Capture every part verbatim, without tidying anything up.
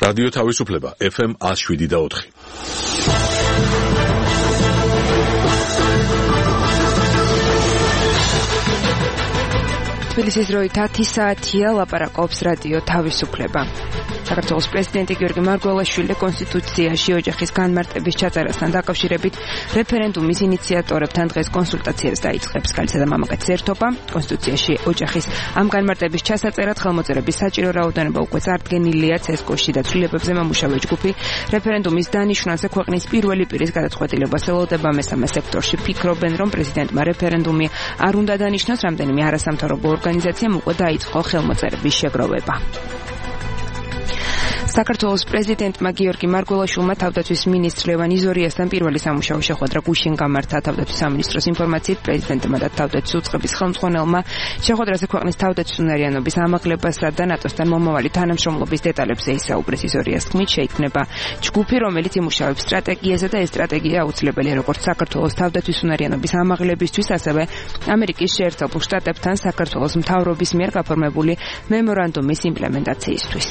რადიო თავისუფლება ეფ ემ ათს შვიდი და ოთხი. თბილისის დროით ათი საათია, ლაპარაკობს რადიო თავისუფლება. საქართველოს პრეზიდენტი გიორგი მარგველაშვილი კონსტიტუციაში ოჯახის განმარტების ჩაწერასთან დაკავშირებით რეფერენდუმის ინიციატორებთან დღეს კონსულტაციებს დაიწყებს. ქალისა და მამაკაცის ერთობა კონსტიტუციაში ოჯახის ამ განმარტების ჩასაწერად ხელმოწერების საჭირო რაოდენობა უკვე წარდგენილია. ცესკოში და ცვლილებებზე მომუშავე ჯგუფი რეფერენდუმის დანიშვნაზე ქვეყნის პირველი პირის გადაწყვეტილებას ელოდება. მესამე სექტორში ფიქრობენ, რომ პრეზიდენტმა რეფერენდუმი არ უნდა დანიშნოს, რამდენიმე არასამთავრობო ორგანიზაციამ უკვე დაიწყო ხელმოწერების შეგროვება. საქართველოს პრეზიდენტმა გიორგი მარგველაშვილმა თავდაცვის მინისტრ ლევან იზორიასთან პირველი სამუშაო შეხვედრა გუშინ გამართა. თავდაცვის სამინისტროს ინფორმაციით პრეზიდენტმა და თავდაცვის უწყების ხელმძღვანელმა შეხვედრაზე ქვეყნის თავდაცვის უნარიანობის ამაღლებასა და ნატოსთან მომავალი თანამშრომლობის დეტალებზე ისაუბრეს. იზორიას თქმით, შეიქმნება ჯგუფი, რომელიც იმუშავებს სტრატეგიაზე და ეს სტრატეგია აუცილებელია როგორც საქართველოს თავდაცვის უნარიანობის ამაღლებისთვის, ასევე ამერიკის შეერთებულ შტატებთან საქართველოს მთავრობის მიერ გაფორმებული მემორანდუმის იმპლემენტაციისთვის.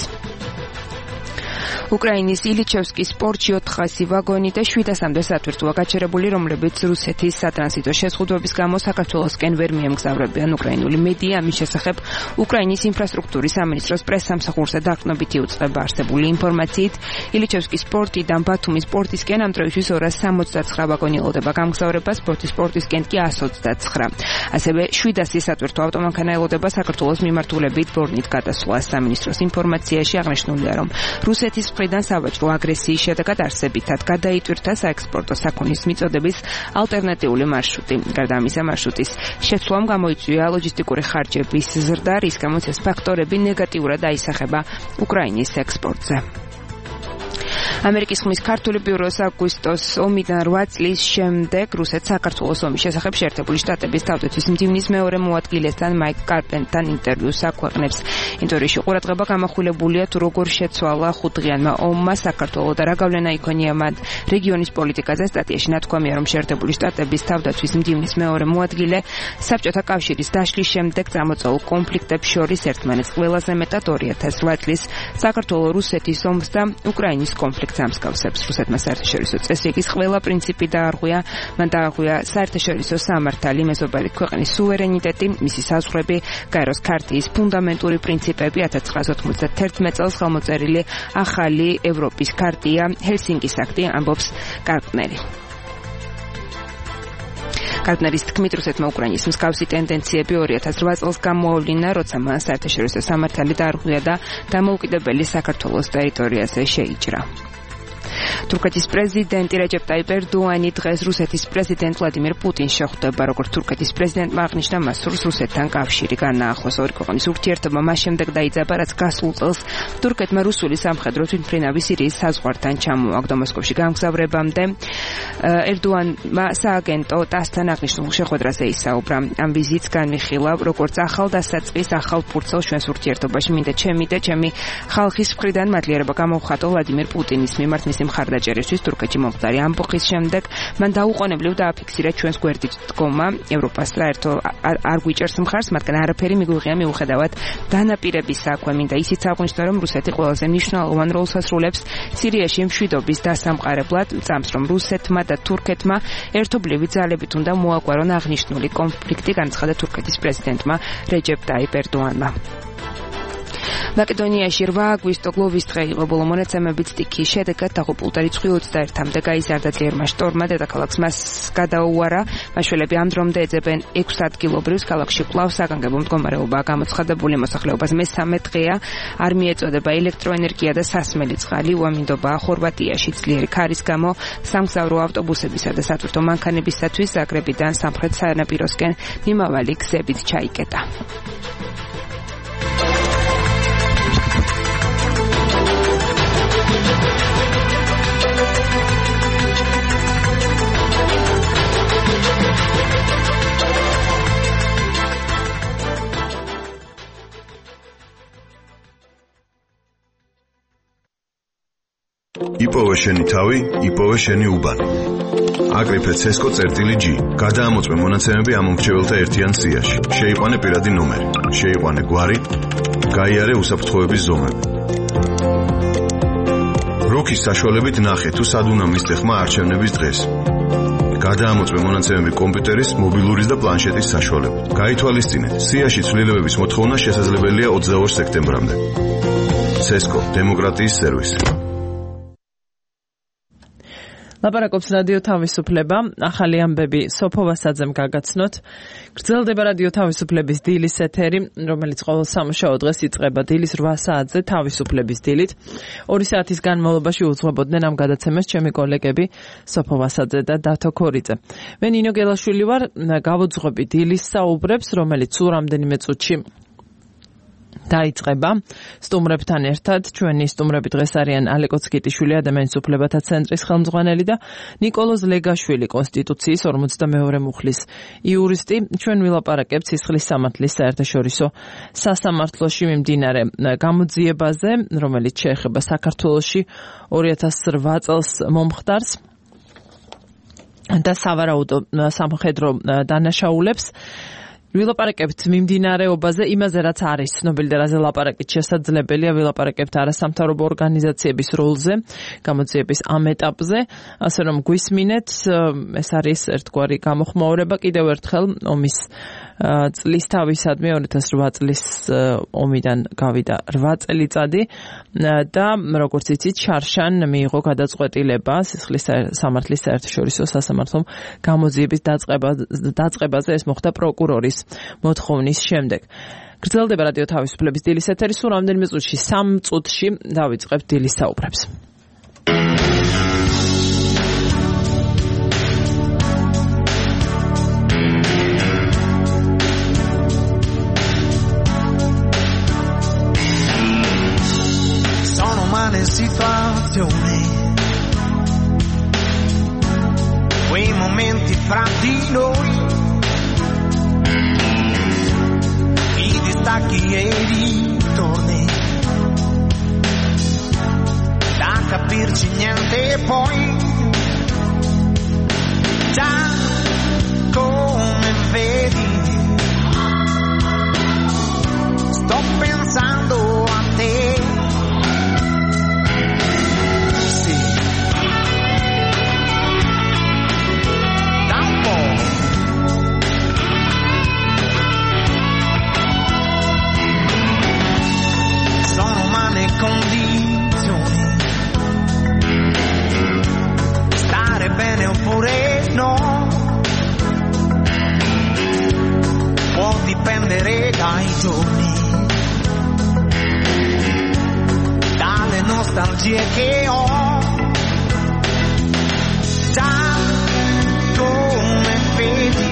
უკრაინის ილიჩევსკის პორტში ოთხასი ვაგონი და შვიდასამდე სათვირთოა გაჩერებული, რომლებიც რუსეთის სატრანზიტო შეზღუდვების გამო საქართველოსკენ ვერ მიემგზავრებიან. უკრაინული მედია ამის შესახებ უკრაინის ინფრასტრუქტურის სამინისტროს პრესსამსახურზე დაყრდნობით იუწყება. არსებული ინფორმაციით, ილიჩევსკის პორტიდან ბათუმის პორტისკენ ამ დროისთვის ორას სამოცდაცხრა ვაგონი ელოდება გამგზავრებას, პორტის პორტისკენ კი ასს ოცდაცხრა. ასევე შვიდასი სათვირთო ავტომანქანა ელოდება საქართველოს მიმართულებით ბორნით გადასვლას. სამინისტროს ინფორმაციაში აღნიშნულია, რომ რუსეთის მხრიდან სავაჭრო აგრესიის შედეგად არსებითად გადაიტვირთა საექსპორტო საქონლის მიწოდების ალტერნატიული მარშრუტი. გარდა ამისა, მარშრუტის შეცვლამ გამოიწვია ლოჯისტიკური ხარჯების ზრდა, რის გამოც ეს ფაქტორები ნეგატიურად აისახება უკრაინის ექსპორტზე. ამერიკის ხმის ქართული ბიუროს აგვისტოს ომიდან რვა წლის შემდეგ რუსეთს საქართველოს ომის შესახებ შეერთებული შტატების თავდაცვის მდივნის მეორე მოადგილესთან მაიკ კარპენთან ინტერვიუს აქვეყნებს. ინტერვიუში ყურადღება გამახვილებულია თუ როგორ შეცვალა ხუთდღიანმა ომმა საქართველოს და რა გავლენა იქონია მათ რეგიონის პოლიტიკაზე. სტატიაში ნათქვამია, რომ შეერთებული შტატების თავდაცვის მდივნის მეორე მოადგილე საბჭოთა კავშირის დაშლის შემდეგ წამოწეულ კონფლიქტებს შორის ერთმანეთს ყველაზე მეტად ორი ათას რვა წლის საქართველოს რუსეთის ომს და უკრაინის კონფლიქტს ამსგავსებს. რუსეთმა საერთაშორისო წესრიგის ყველა პრინციპი დაარღვია. მან დაარღვია საერთაშორისო სამართალი, მეზობელი ქვეყნის სუვერენიტეტი, მისი საზღვრები, გაეროს ქარტიის ფუნდამენტური პრინციპები, ათას ცხრაასი ოცდაათი წელს ხელმოწერილი ახალი ევროპის ქარტია, ჰელსინკის აქტი, ამბობს კარპნერი. კარპნერის თქმით, რუსეთმა უკრაინის მსგავსი ტენდენციები ორი ათას რვა წელს გამოავლინა, როცა მან საერთაშორისო სამართალი დაარღვია და დამოუკიდებელი საქართველოს ტერიტორიაზე შეიჭრა. თურქეთის პრეზიდენტი რეჯეპ ტაიპ ერდოანი დღეს რუსეთის პრეზიდენტ ვლადიმირ პუტინს შეხვდება. როგორც თურქეთის პრეზიდენტმა აღნიშნა, მას სურს რუსეთთან კავშირი განაახლოს. ორი ქვეყნის ურთიერთობა მას შემდეგ დაიძაბა, რაც გასულ წელს თურქეთმა რუსული სამხედრო თვითმფრინავი სირიის საზღვართან ჩამოაგდო. მოსკოვში გამგზავრებამდე ერდოანმა სააგენტო ტასთან აღნიშნულ შეხვედრაზე ისაუბრა. ამ ვიზიტს განვიხილა, როგორც ახალ დასაწყის, ახალ ფურცელს ჩვენს ურთიერთობაში. მინდა ჩემი და ჩემი ხალხის მხრიდან მადლიერება გამოვხატო ვლადიმირ პუტინის მიმართ მისი მხარდაჭერისთვის თურქეთში მომხდარი ამბოხის შემდეგ. მან დაუყოვნებლივ დააფიქსირა ჩვენს გვერდით დგომა ევროპას საერთო არ გვიჭერს მხარს, მათგან არაფერი მიგვიღია მიუხედავად დანაპირების საქმე. მინდა ისიც აღვნიშნო, რომ რუსეთი ყველაზე მნიშვნელოვან როლს ასრულებს სირიაში მშვიდობის დასამყარებლად. წამს, რომ რუსეთმა და თურქეთმა ერთობლივი ძალებით უნდა მოაგვარონ აღნიშნული კონფლიქტი, განცხადა თურქეთის პრეზიდენტმა რეჯეპ ტაიპ ერდოანმა. მაკედონიაში რვა აგვისტო გლოვის დღე იყო. ბოლო მონაცემებით სტიქიის შედეგად დაღუპულთა რიცხვი ოცდაერთამდე გაიზარდა. ძლიერმა შტორმმა დედაქალაქს მას გადაუარა. მაშველები ამ დრომდე ეძებენ ექვს ადგილობრივს. ქალაქში კვლავ საგანგებო მდგომარეობაა გამოცხადებული. მოსახლეობას მესამე დღეა არ მიეწოდება ელექტროენერგია და სასმელი წყალი. უამინდობაა ხორვატიაში ძლიერი ქარის გამო სამგზავრო ავტობუსებისა და სათვირთო მანქანებისათვის ზაგრებიდან სამხრეთ სანაპიროსკენ მიმავალი გზებით ჩაიკეტა. იპოვე შენი თავი, იპოვე შენი უბანი. აკრიფე ცესკო წერტილი G. გადაამოწმე მონაცემები ამ მომრჩეველთა ერთიან სიაში. შეიყვანე პირადი ნომერი, შეიყვანე გვარი, გაიარე უსაფრთხოების ზომები. ბლოკის საშუალებით ნახე თუ სად უნდა მისცე ხმა არჩევნების დღეს. გადაამოწმე მონაცემები კომპიუტერის, მობილურის და პლანშეტის საშუალებით. გაითვალისწინეთ, სიაში ცვლილებების მოთხოვნა შესაძლებელია ოცდაორ სექტემბრამდე. ცესკო, დემოკრატიის სერვისი. ლაპარაკობს რადიო თავისუფლება, ახალი ამბები სოფო ვასაძემ გაგაცნოთ. გრძელდება რადიო თავისუფლების დილის ეთერი, რომელიც ყოველ სამუშაო დღეს იწყება დილის რვა საათზე თავისუფლების დილით. ორი საათის განმავლობაში უძღვებოდნენ ამ გადაცემას ჩემი კოლეგები სოფო ვასაძე და დათო ქორიძე. მე ნინო გელაშვილი ვარ, გავუძღვები დილის საუბრებს, რომელიც სულ რამდენიმე წუთში დაიწყება. სტუმრებთან ერთად ჩვენი სტუმრები დღეს არიან ალეკო ცკიტიშვილი, ადამიანის უფლებათა ცენტრის ხელმძღვანელი და ნიკოლოზ ლეგაშვილი, კონსტიტუციის ორმოცდამეორე მუხლის იურისტი. ჩვენ ვილაპარაკებთ სისხლის სამართლის საერთაშორისო სასამართლოში მიმდინარე გამოძიებაზე, რომელიც შეეხება საქართველოში ორი ათას რვა წელს მომხდარს და სავარაუდო სამხედრო დანაშაულებს. ვილაპარაკებთ მიმდინარეობაზე, იმაზე რაც არის ცნობილი და რაზე ლაპარაკით შესაძლებელია, ვილაპარაკებთ არასამთავრობო ორგანიზაციების როლზე, გამოძიების ამ ეტაპზე, ასე რომ გვისმინეთ, ეს არის ერთგვარი გამოხმაურება კიდევ ერთხელ ომის წლის თავისადმი, ორი ათას რვა წლის ომიდან გავიდა რვა წელიწადი და როგორც იცით, შარშან მიიღო გადაწყვეტილება სისხლის სამართლის საერთაშორისო სასამართლომ გამოძიების დაწყებაზე, ეს მოხდა პროკურორის მოთხოვნის შემდეგ. გრძელდება რადიო თავისუფლების დილის ეთერი, სულ რამდენიმე წუთში, სამ წუთში დავიწყებთ დილის საუბრებს. Sono umane situazioni, quei momenti fra di noi, i distacchi e i ritorni, da capirci niente poi, già come vedi, sto pensando a te. Condizioni, stare bene oppure no, può dipendere dai giorni, dalle nostalgie che ho, già come vedi,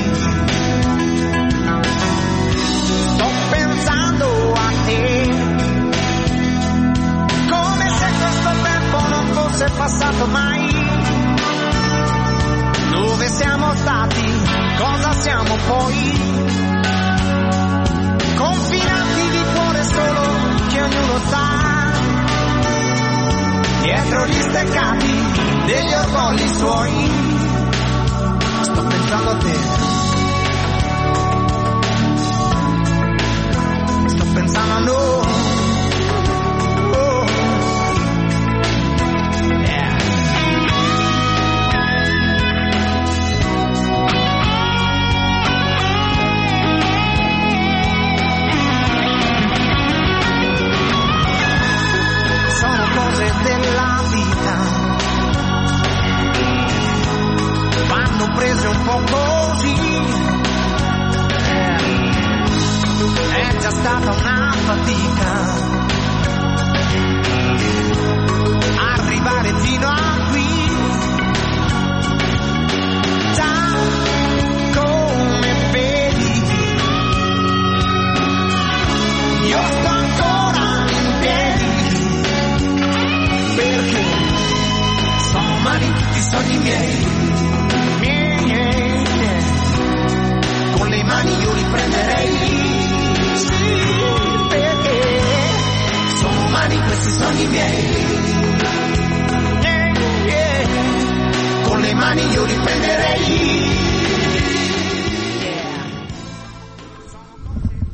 sto pensando a te. È passato mai, dove siamo stati, cosa siamo poi, confinati di cuore solo che ognuno sa, dietro gli steccati degli orgogli suoi, sto pensando a te, sto pensando a noi. Prese un po' così, è già stata una fatica arrivare fino a qui, già come vedi io sto ancora in piedi, perché sono umani tutti i sogni miei. Con le mani io li prenderei, sì, perché sono umani questi sogni miei, yeah, yeah. Con le mani io li prenderei.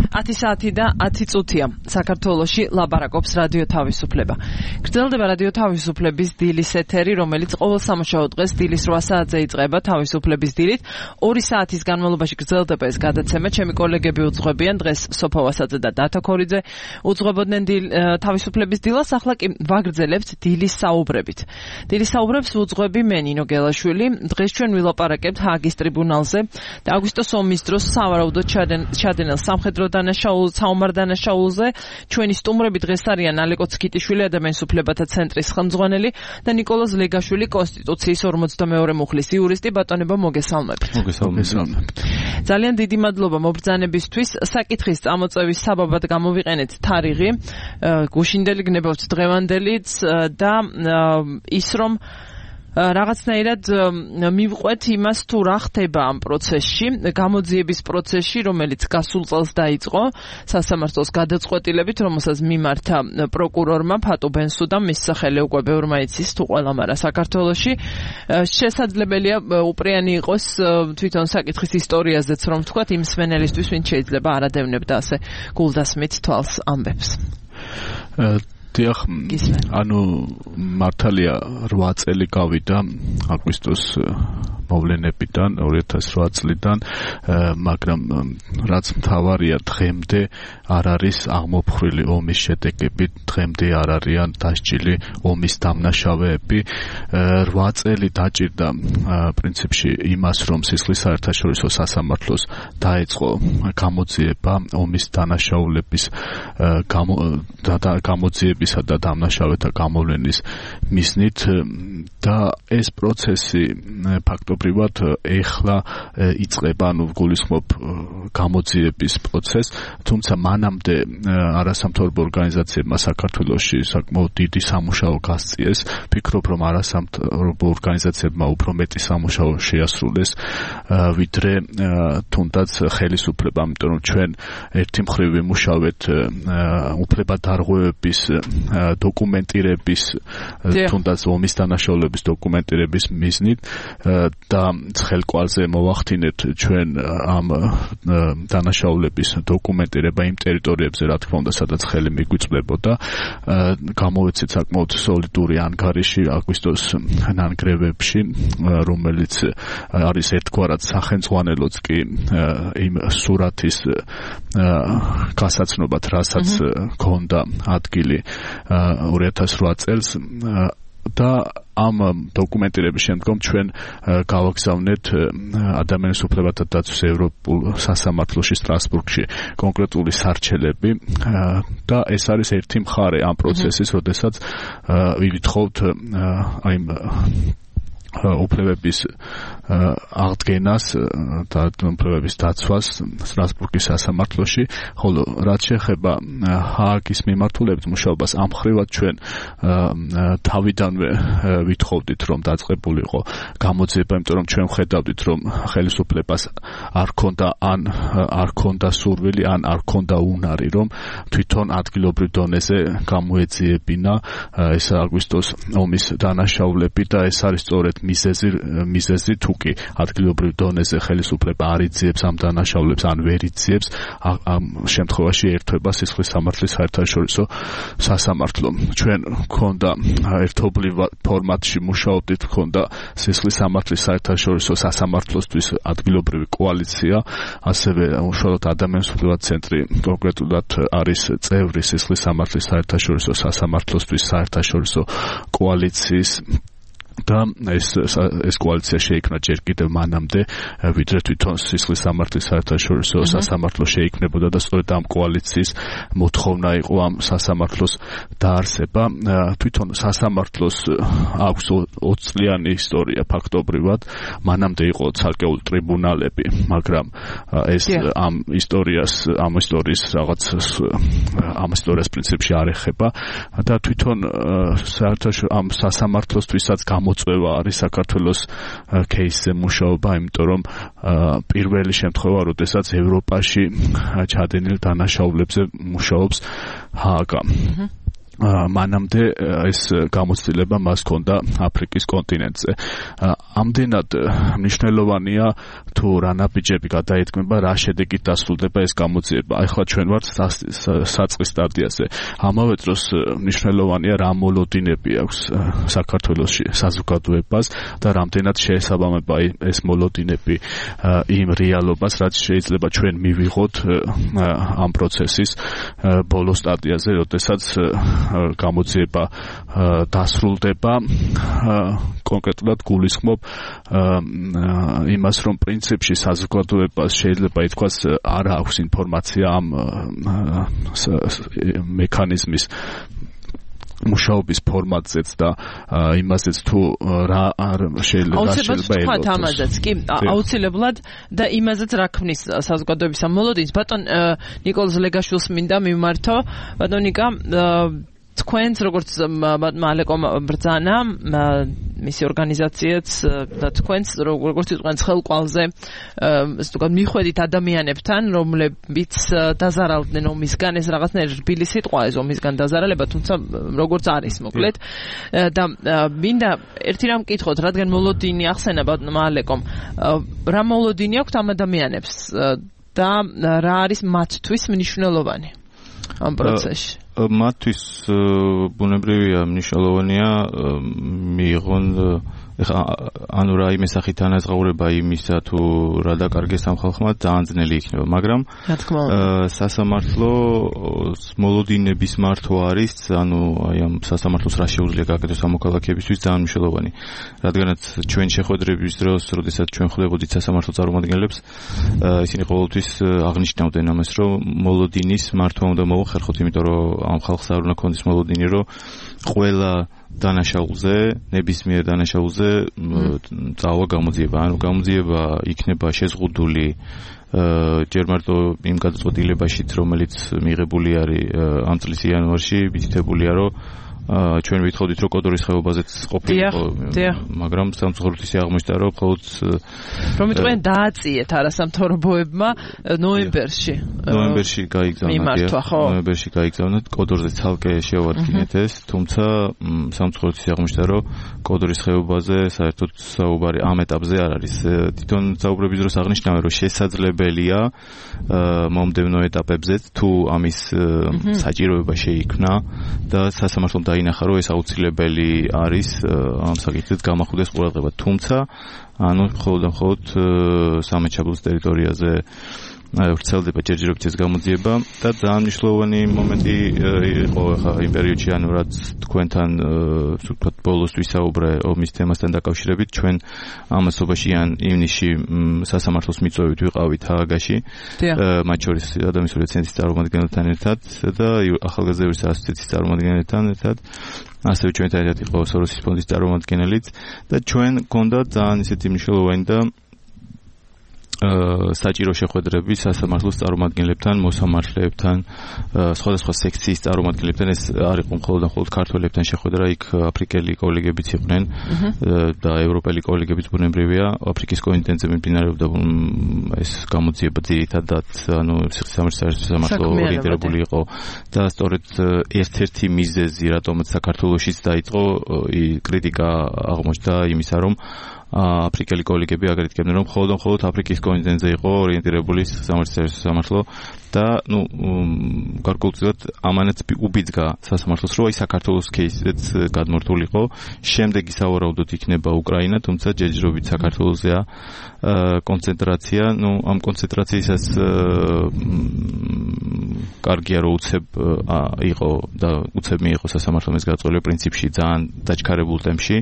ათი საათი და ათი წუთია. საქართველოში ლაპარაკობს რადიო თავისუფლება. გრძელდება რადიო თავისუფლების დილის ეთერი, რომელიც ყოველ სამუშაო დღეს დილის რვა საათზე იწყება თავისუფლების დილით. ორი საათის განმავლობაში გრძელდება ეს გადაცემა. ჩემი კოლეგები უძღვებიან დღეს სოფო ვასაძე და დათა ქორიძე უძღვებოდნენ თავისუფლების დილას, ახლა კი ვაგრძელებთ დილის საუბრებით. დილის საუბრებს უძღვები მე ნინო გელაშვილი. დღეს ჩვენ ვილაპარაკებთ ჰააგის ტრიბუნალზე და აგვისტოს ომის დროს სავარაუდოდ ჩადენილ სამხედრო დანაშაულზე, საომარ დანაშაულზე. ჩვენი სტუმრები დღეს არიან ალეკო ცქიტიშვილი, ადამიანის უფლებათა ცენტრის ხელმძღვანელი და ნიკოლოზ ლეგაშვილი, კონსტიტუციის ორმოცდამეორე მუხლის იურისტი. ბატონებო, მოგესალმებით. მოგესალმებით. ძალიან დიდი მადლობა მობრძანებისთვის. საკითხის წამოწევის საბაბად გამოვიყენეთ თარიღი, გუშინდელი გნებავთ დღევანდელიც და ის რომ რაღაცნაირად მივყვეთ იმას თუ რა ხდება ამ პროცესში, გამოძიების პროცესში, რომელიც გასულ წელს დაიწყო სასამართლოს გადაწყვეტილებით, რომელსაც მიმართა პროკურორმა ფატუ ბენსუდამ, მის სახელი უკვე ბევრმა იცის თუ ყველამ არა საქართველოში. შესაძლებელია უპრიანი იყოს თვითონ საკითხის ისტორიაზეც რომ ვთქვათ, იმ მსმენელისთვის, ვინც შეიძლება არ ადევნებდა ასე გულდასმით თვალს ამბებს. დიახ, ანუ მართალია რვა წელი გავიდა აგვისტოს მოვლენებიდან ორი ათას რვა წლიდან, მაგრამ რაც მთავარია დღემდე არ არის აღმოფხრილი ომის შედეგები, დღემდე არ არიან დასჯილი ომის დამნაშავეები. რვა წელი დაჭირდა პრინციპში იმას, რომ სისხლის საერთაშორისო სასამართლოს დაეწყო გამოძიება ომის დანაშაულების გამოძიებისა და დამნაშავეთა გამოვლენის მიზნით და ეს პროცესი ფაქტობრივად ეხლა იწყება, ანუ გულისხმობ გამოძიების პროცესს, თუმცა მანამდე არასამთავრობო ორგანიზაციებმა საქართველოში საკმაოდ დიდი სამუშაო გასწიეს. ვფიქრობ, რომ არასამთავრობო ორგანიზაციებმა უფრო მეტი სამუშაო შეასრულეს, ვიდრე თუნდაც ხელისუფლება, იმიტომ რომ ჩვენ ერთი მხრივ ვიმუშავეთ უფლებადარღვევების დოკუმენტირების, თუნდაც ომის დანაშაულების დოკუმენტირების მიზნით და ცხელკვალზე მოვახდინეთ ჩვენ ამ დანაშაულების დოკუმენტირება იმ ტერიტორიებზე, რა თქმა უნდა, სადაც ხელი მიგვიწვლებოდა. გამოვეცეთ საკმაოდ სოლიდური ანგარიში აგვისტოს ნანგრევებში, რომელიც არის ერთგვარად სახელმძღვანელოც კი იმ სურათის გასაცნობად, რასაც გქონდა ადგილი ორი ათას რვა წელს და ამ დოკუმენტირების შემდგომ ჩვენ გავაგზავნეთ ადამიანის უფლებათა დაცვის ევროპულ სასამართლოში სტრასბურგში კონკრეტული სარჩელები და ეს არის ერთი მხარე ამ პროცესის, როდესაც ვითხოვთ აი უფლებების აღდგენას და უფლებების დაცვას სტრასბურგის სასამართლოში, ხოლო რაც შეეხება ჰააგის მიმართულებით მუშაობას, ამ მხრივად ჩვენ თავიდანვე ვითხოვდით, რომ დაწყებულიყო გამოძიება, იმიტომ რომ ჩვენ ვხედავდით, რომ ხელისუფლებას არ ქონდა ან არ ქონდა სურვილი, ან არ ქონდა უნარი, რომ თვითონ ადგილობრივ დონეზე გამოეძიებინა ეს აგვისტოს ომის დანაშაულები და ეს არის სწორედ მიზეზი მიზეზი თუ კი ადგილობრივ დონეზე ხელისუფლება არ იძიებს ამ დანაშაულებს ან ვერ იძიებს, ამ შემთხვევაში ერთვება სისხლის სამართლის საერთაშორისო სასამართლო. ჩვენ გქონდა ერთობლივ ფორმატში მუშაობდით, გქონდა სისხლის სამართლის საერთაშორისო სასამართლოსთვის ადგილობრივი კოალიცია, ასევე უშუალოდ ადამიანის უფლებათა ცენტრი კონკრეტულად არის წევრი სისხლის სამართლის საერთაშორისო სასამართლოსთვის საერთაშორისო კოალიციის და ეს ეს კოალიცია შეიქმნა ჯერ კიდევ მანამდე, ვიდრე თვითონ სისხლის სამართლის საერთაშორისო სასამართლო შეიქმნებოდა და სწორედ ამ კოალიციის მოთხოვნა იყო ამ სასამართლოს დაარსება. თვითონ სასამართლოს აქვს ოცწლიანი ისტორია ფაქტობრივად, მანამდე იყო ცალკეული ტრიბუნალები, მაგრამ ეს ამ ისტორიას, ამ ისტორიის რაღაც ამ ისტორიას პრინციპში არ ეხება და თვითონ საერთაშორისო ამ სასამართლოსთვისაც გამოწვევა არის საქართველოს кейსზე მუშაობა, იმიტომ რომ პირველი შემთხვევა, როდესაც ევროპაში ჩადენილ დანაშაულებზე მუშაობს ჰააგა. მანამდე ეს გამოცდილება მას ჰქონდა აფრიკის კონტინენტზე. ამდენად მნიშვნელოვანია თუ რა ნაბიჯები გადაეთქმება, რა შედეგით დასრულდება ეს გამოძიება. ახლა ჩვენ ვართ საწყის სტადიაზე. ამავე დროს მნიშვნელოვანია რა მოლოდინები აქვს საქართველოში საზოგადოებას და რამდენად შეესაბამება ეს მოლოდინები იმ რეალობას, რაც შეიძლება ჩვენ მივიღოთ ამ პროცესის ბოლო სტადიაზე, როდესაც გამოძიება დასრულდება. კონკრეტულად გულისხმობ იმას, რომ პრინციპში საზოგადოებას შეიძლება ითქვას არ აქვს ინფორმაცია ამ მექანიზმის მუშაობის ფორმატზეც და იმაზეც თუ რა შეიძლება შეიძლება ამაზეც კი აუცილებლად და იმაზეც რა ქმნის საზოგადოების ამ მოლოდინს. ბატონ ნიკოლოზ ლეგაშვილს მინდა მიმართო. ბატონ ნიკა, თქვენც როგორც ალეკომ ბრძანა, მისი ორგანიზაციაც და თქვენც როგორც თქვენს ხელყვალზე ესე ვთქვათ მიხვედით ადამიანებთან, რომლებიც დაზარალდნენ ომისგან, ეს რაღაცნაირი რბილი სიტყვა ეს ომისგან დაზარალება, თუმცა როგორც არის მოკლედ და მინდა ერთი რამ მკითხოთ, რადგან მოლოდინი ახსენა ბატონმა ალეკომ, რა მოლოდინი აქვს ამ ადამიანებს და რა არის მათთვის მნიშვნელოვანი ამ პროცესში? მათთვის ბუნებრივია მნიშვნელოვანია მიიღონ ანუ რა იმის სახით ანაზღაურება იმისა თუ რა დაკარგეს ამ ხალხმა ძალიან ძნელი იქნება, მაგრამ სასამართლო მოლოდინების მართვა არის, ანუ აი ამ სასამართლოს რა შეუძლია გაკეთოს ამ მოქალაქეებისთვის ძალიან მნიშვნელოვანი. რადგანაც ჩვენ შეხვედრების დროს, როდესაც ჩვენ ხვდებოდით სასამართლო წარმომადგენლებს, ისინი ყოველთვის აღნიშნავდნენ ამას, რომ მოლოდინის მართვა უნდა მოუხერხოთ, იმიტომ რომ ამ ხალხს არ უნდა ქონდეს მოლოდინი, რომ ყველა დანაშაულზე, ნებისმიერ დანაშაულზე წავა გამოძიება. ანუ გამოძიება იქნება შეზღუდული ჯერ მარტო იმ გადაწყვეტილებაშიც, რომელიც მიღებული არის ამ წლის იანვარში, მითითებულია, რომ ჩვენ ვითხოვდით, რომ კოდორის ხეობაზეც ყოფილიყო, მაგრამ სამწუხაროდ აღმოჩნდა, რომ მხოლოდ რომ თქვენ დააწიეთ არასამთავრობოებმა ნოემბერში. ნოემბერში გაიგზავნათ, ნოემბერში გაიგზავნათ, კოდორზე ცალკე შევადგინეთ ეს, თუმცა სამწუხაროდ აღმოჩნდა, რომ კოდორის ხეობაზე საერთოდ საუბარი ამ ეტაპზე არ არის. თვითონ საუბრების დროს აღნიშნავენ, რომ შესაძლებელია მომდევნო ეტაპებზეც თუ ამის საჭიროება შეიქმნა და სასამართლომ დაინახა, რომ ეს აუცილებელი არის ამ საკითხით გამახვილეს ყურადღება. თუმცა, ანუ მხოლოდ და მხოლოდ სამეჩაბლოს ტერიტორიაზე ვრცელდება ჯერჯერობით ეს გამოძიება და ძალიან მნიშვნელოვანი მომენტი იყო ხა იმ პერიოდში, ანუ რაც თქვენთან ვთქვათ ბოლოს ვისაუბრე ომის თემასთან დაკავშირებით, ჩვენ ამასობაში ან ივნისში სასამართლოს მიწვევით ვიყავით ჰააგაში, მათ შორის ადამიანური ცენტრის წარმომადგენელთან ერთად და ახალგაზრდების ასოციაციის წარმომადგენელთან ერთად. ასევე ჩვენთან ერთად იყო სოროსის ფონდის წარმომადგენელიც და ჩვენ გქონდა ძალიან ისეთი მნიშვნელოვანი და საჭირო შეხვედრები სასამართლოს წარმომადგენლებთან, მოსამართლეებთან, სხვადასხვა სექციის წარმომადგენლებთან. ეს არ იყო მხოლოდ და მხოლოდ ქართველებთან შეხვედრა, იქ აფრიკელი კოლეგებიც იყვნენ და ევროპელი კოლეგებიც ბუნებრივია. აფრიკის კონტინენტზე მიმდინარეობდა ეს გამოძიება ძირითადად, ანუ სასამართლო ორიენტირებული იყო და სწორედ ერთ-ერთი მიზეზი, რატომაც საქართველოშიც დაიწყო კრიტიკა აღმოჩნდა იმისა, რომ აფრიკელი კოლეგები აგრეთკებდნენ, რომ მხოლოდ მხოლოდ აფრიკის კონტინენტზე იყო ორიენტირებული სასამართლო და ნუ გარკვეულწილად ამანაც უბიძგა სასამართლოს, რომ აი საქართველოს кейსზეც გადმორთულიყო. შემდეგი სავარაუდოდ იქნება უკრაინა, თუმცა ჯერჯერობით საქართველოსზეა კონცენტრაცია. ნუ ამ კონცენტრაციისას კარგია, რომ უცებ იყო და უცებ მიიღო სასამართლომ ეს გადაწყვეტილება პრინციპში ძალიან დაჩქარებულ ტემპში.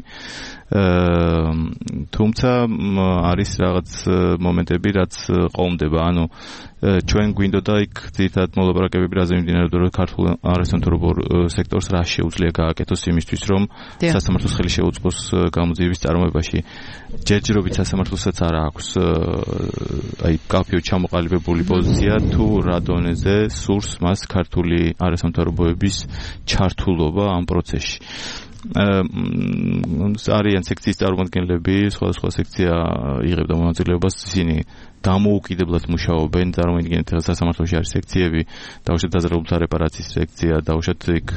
თუმცა არის რაღაც მომენტები, რაც ყომდება, ანუ ჩვენ გვინდოდა იქ ძირითადად მოლაპარაკებები რაზე მიმდინარეობდა, რომ ქართულ არასამთავრობო სექტორს რა შეუძლია გააკეთოს იმისთვის, რომ სასამართლოს ხელი შეუწყოს გამოძიების წარმოებაში. ჯერჯერობით სასამართლოსაც არ აქვს აი კაფეო ჩამოყალიბებული პოზიცია თუ რა დონეზე სურს მას ქართული არასამთავრობოების ჩართულობა ამ პროცესში. არიან სექციის წარმომადგენლები, სხვადასხვა სექცია იღებდა მონაწილეობას, ისინი დამოუკიდებლად მუშაობენ, წარმოიდგინეთ სასამართლოში არის სექციები, დაუშვათ დაზარალებულთა რეპარაციის სექცია, დაუშვათ იქ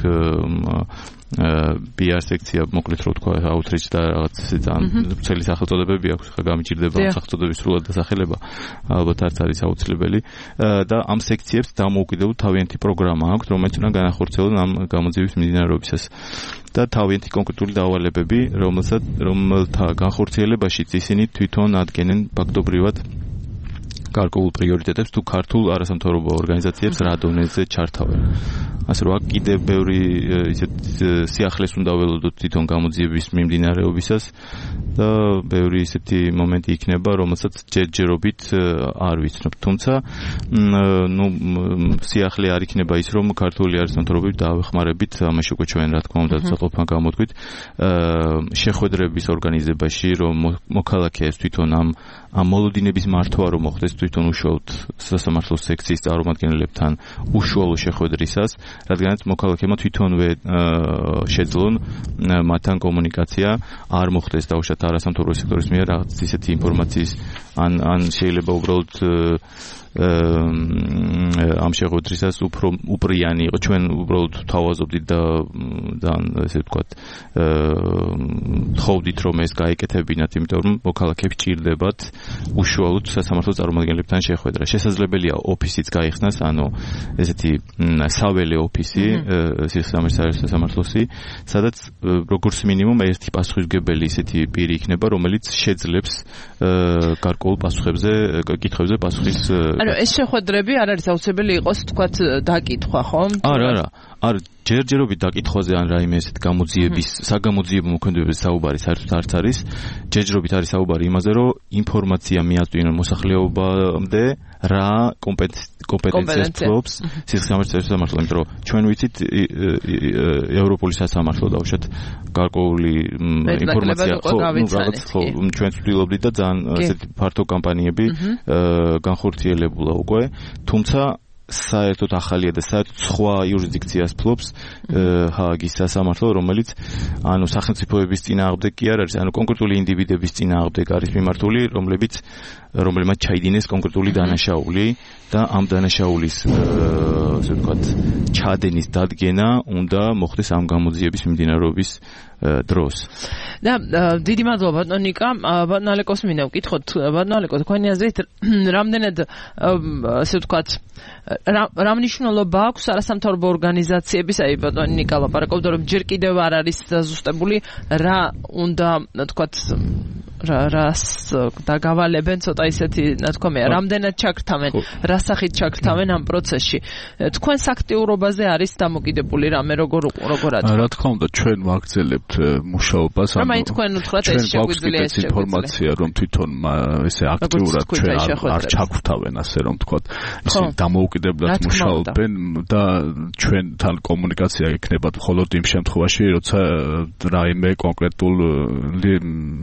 ბი არ სექცია, მოკლედ რო ვთქვა, outreach და რაღაც ძალიან ცელი სახელწოდებები აქვს, ხა გამიჭირდება ამ სახელწოდების სრულად დასახელება, ალბათ არც არის აუცილებელი და ამ სექციებს დამოუკიდებლად თავიანთი პროგრამა აქვს, რომელიც უნდა განახორციელონ ამ გამოძიების მიმდინარეობისას. და თავიანთი კონკრეტული დავალებები, რომელსაც რომელთა განხორციელებაშიც ისინი თვითონ ადგენენ ფაქტობრივად გარკვეულ პრიორიტეტებს თუ ქართულ არასამთავრობო ორგანიზაციებს რა დონეზე ჩართავენ. ასე რომ აქ კიდევ ბევრი ისეთ სიახლეს უნდა ველოდოთ თვითონ გამოძიების მიმდინარეობისას და ბევრი ისეთი მომენტი იქნება, რომელსაც ჯერჯერობით არ ვიცნობ. თუმცა ნუ სიახლე არ იქნება ის, რომ ქართული არასამთავრობოები დაავეხმარებით, ამაში უკვე ჩვენ რა თქმა უნდა საყოფან გამოთქვით, შეხვედრების ორგანიზებაში, რომ მოქალაქეებს თვითონ ამ ამ მოლოდინების მართვა რომ მოხდეს თვითონ უშუალოდ სასამართლოს სექციის წარმომადგენლებთან უშუალო შეხვედრისას, რადგანაც მოქალაქეებმა თვითონვე შეძლონ მათთან კომუნიკაცია არ მოხდეს დაუშვათ არასამთავრობო სექტორის მიერ რაღაც ისეთი ინფორმაციის ან ან შეიძლება უბრალოდ ამ შეხვედრისას უფრო უპრიანი იყო. ჩვენ უბრალოდ თავაზობდით და და ესე ვთქვათ თხოვდით რომ ეს გაეკეთებინათ, იმიტომ რომ მოქალაქეებს ჭირდებათ უშუალოდ სასამართლოს წარმომადგენლებთან შეხვედრა. შესაძლებელია ოფისიც გაიხსნას, ანუ ესეთი საველე ოფისი სასამართლოსი, სადაც როგორც მინიმუმ ერთი პასუხისმგებელი ისეთი პირი იქნება, რომელიც შეძლებს გარკვეულ პასუხებზე, კითხვებზე პასუხის. ანუ ეს შეხვედრები არ არის აუცილებელი იყოს თქვათ დაკითხვა, ხო? არა, არა. არ ჯერჯერობით დაკითხვაზე ან რაიმე ესეთ გამოძიების, საგამოძიებო მოქმედებების საუბარი საერთოდ არც არის. ჯერჯერობით არის საუბარი იმაზე, რომ ინფორმაცია მიაწვინონ მოსახლეობამდე რა კომპეტენციას ფლობს სისხლის სამართლო, იმიტომ რომ ჩვენ ვიცით ევროპული სასამართლო დაუშვათ გარკვეული ინფორმაცია ხო, რაღაც ხო ჩვენ ვცდილობდით და ძალიან ესეთი ფართო კამპანიები განხორციელებულა უკვე, თუმცა საერთოდ ახალია და საერთოდ სხვა იურისდიქციას ფლობს ჰააგის სასამართლო, რომელიც ანუ სახელმწიფოების წინააღმდეგ კი არ არის, ანუ კონკრეტული ინდივიდების წინააღმდეგ არის მიმართული, რომლებიც რომელმაც ჩაიდინეს კონკრეტული დანაშაული და ამ დანაშაულის ასე ვთქვათ ჩადენის დადგენა უნდა მოხდეს ამ გამოძიების მიმდინარეობის დროს. და დიდი მადლობა ბატონო ნიკა. ბატონო ალეკოს მინდა ვკითხოთ, ბატონო ალეკო, თქვენი აზრით რამდენად ასე ვთქვათ რა მნიშვნელობა აქვს არასამთავრობო ორგანიზაციების, აი ბატონო ნიკა ლაპარაკობდა რომ ჯერ კიდევ არ არის ზუსტებული რა უნდა ვთქვათ რა რას დაგავალებენ ცოტა ისეთი ნათქვამია, რამდენად ჩაგრთავენ, რა სახით ჩაგრთავენ ამ პროცესში. თქვენს აქტიურობაზე არის დამოკიდებული რამე როგორ როგორად? რა თქმა უნდა ჩვენ ვაგრძელებთ მუშაობას, ანუ თქვენ უთხრათ ეს შეგვიძლია ეს ინფორმაცია რომ თვითონ ესე აქტიურად ჩვენ არ ჩაგრთავენ, ასე რომ ვთქვათ, ისინი დამოუკიდებლად მუშაობენ და ჩვენთან კომუნიკაცია იქნება მხოლოდ იმ შემთხვევაში, როცა რაიმე კონკრეტული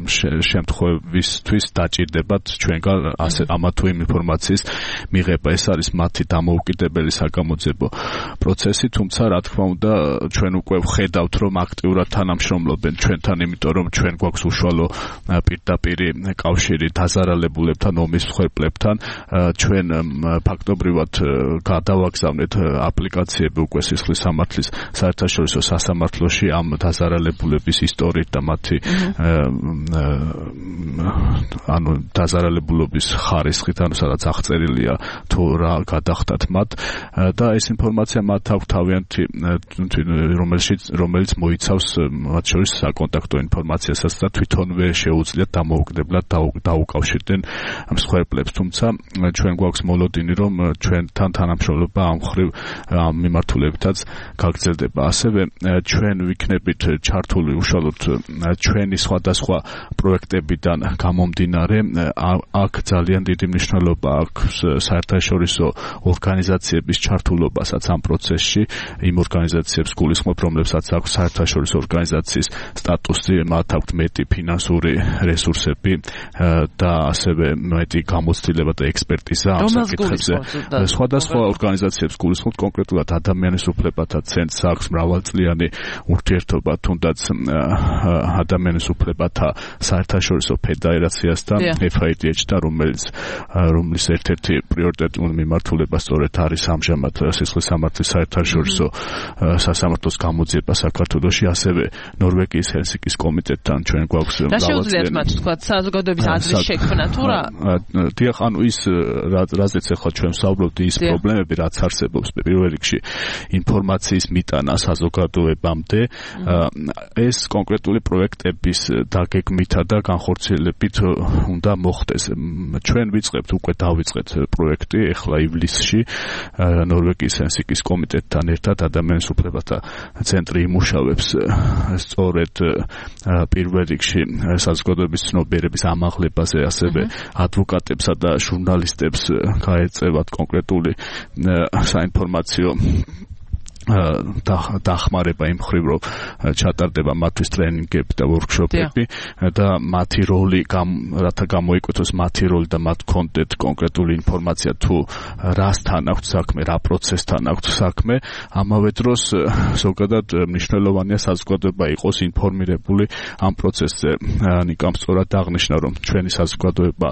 შემთხვევისთვის დაჭირდებათ ჩვენგან ასე ამა თუ იმ ინფორმაციის მიღება. ეს არის მათი დამოუკიდებელი საგამოძიებო პროცესი, თუმცა რა თქმა უნდა ჩვენ უკვე ვხედავთ რომ აქტიურად თანამშრომლობენ ჩვენთან, იმიტომ რომ ჩვენ გვაქვს უშუალო პირდაპირი კავშირი დაზარალებულებთან, ომის მსხვერპლებთან. ჩვენ ფაქტობრივად გადავაგზავნეთ აპლიკაციები უკვე სისხლის სამართლის საერთაშორისო სასამართლოში ამ დაზარალებულების ისტორიით და მათი ანუ დაზარალებულობის ხარისხით, ანუ სადაც აღწერილია თუ რა გადახდათ მათ და ეს ინფორმაცია მათ აქვს თავიანთი, რომელშიც რომელიც მოიცავს მათ შორის საკონტაქტო ინფორმაციასაც და თვითონვე შეუძლიათ დამოუკიდებლად დაუკავშირდნენ მსხვერპლებს. თუმცა ჩვენ გვაქვს მოლოდინი რომ ჩვენთან თანამშრომლობა ამ ხრივ ამ მიმართულებითაც გაგრძელდება. ასევე ჩვენ ვიქნებით ჩართული უშუალოდ ჩვენი სხვადასხვა პროექტებიდან გამომდინარე, აქ ძალიან დიდი მნიშვნელობა აქვს საერთაშორისო ორგანიზაციების ჩართულობასაც ამ პროცესში. იმ ორგანიზაციებს გულისხმობ, რომლებსაც აქვს საერთაშორისო ორგანიზაციის სტატუსი, მათ აქვთ მეტი ფინანსური რესურსები და ასევე მეტი გამოცდილება და ექსპერტიზა ამ საკითხებზე. სხვადასხვა ორგანიზაციებს გულისხმობ კონკრეტულად ადამიანის უფლებათა ცენტრს აქვს მრავალწლიანი ურთიერთობა, თუნდაც ადამიანის უფლებათა საერთაშორისო საერთაშორისო ფედერაციასთან ეფ აი დი ეიჩ-თან, რომელიც რომლის ერთ-ერთი პრიორიტეტული მიმართულება სწორედ არის ამჟამად სისხლის სამართლის საერთაშორისო სასამართლოს გამოძიება საქართველოში, ასევე ნორვეგიის ჰელსინკის კომიტეტთან ჩვენ გვაქვს და შეუძლიათ მათ თქვა საზოგადოების აზრის შექმნა თუ რა? დიახ, ანუ ის რაზეც ახლა ჩვენ ვსაუბრობთ, ის პრობლემები, რაც არსებობს პირველ რიგში ინფორმაციის მიტანა საზოგადოებამდე, ეს კონკრეტული პროექტების დაგეგმითა და განხორციელებით უნდა მოხდეს. ჩვენ ვიწყებთ, უკვე დავიწყეთ პროექტი ახლა ივლისში ნორვეგიის ჰელსინკის კომიტეტთან ერთად ადამიანის უფლებათა ცენტრი იმუშავებს სწორედ პირველ რიგში საზოგადოების ცნობიერების ამაღლებაზე, ასევე ადვოკატებსა და ჟურნალისტებს გაეწევათ კონკრეტული საინფორმაციო დახმარება იმ მხრივ, რომ ჩატარდება მათთვის ტრენინგები და ვორქშოპები და მათი როლი, რათა გამოიკვეთოს მათი როლი და მათ კონტენტ კონკრეტული ინფორმაცია თუ რასთან აქვს საქმე, რა პროცესთან აქვს საქმე, ამავე დროს ზოგადად მნიშვნელოვანია საზოგადოება იყოს ინფორმირებული ამ პროცესზე. ნიკამ სწორად აღნიშნა, რომ ჩვენი საზოგადოება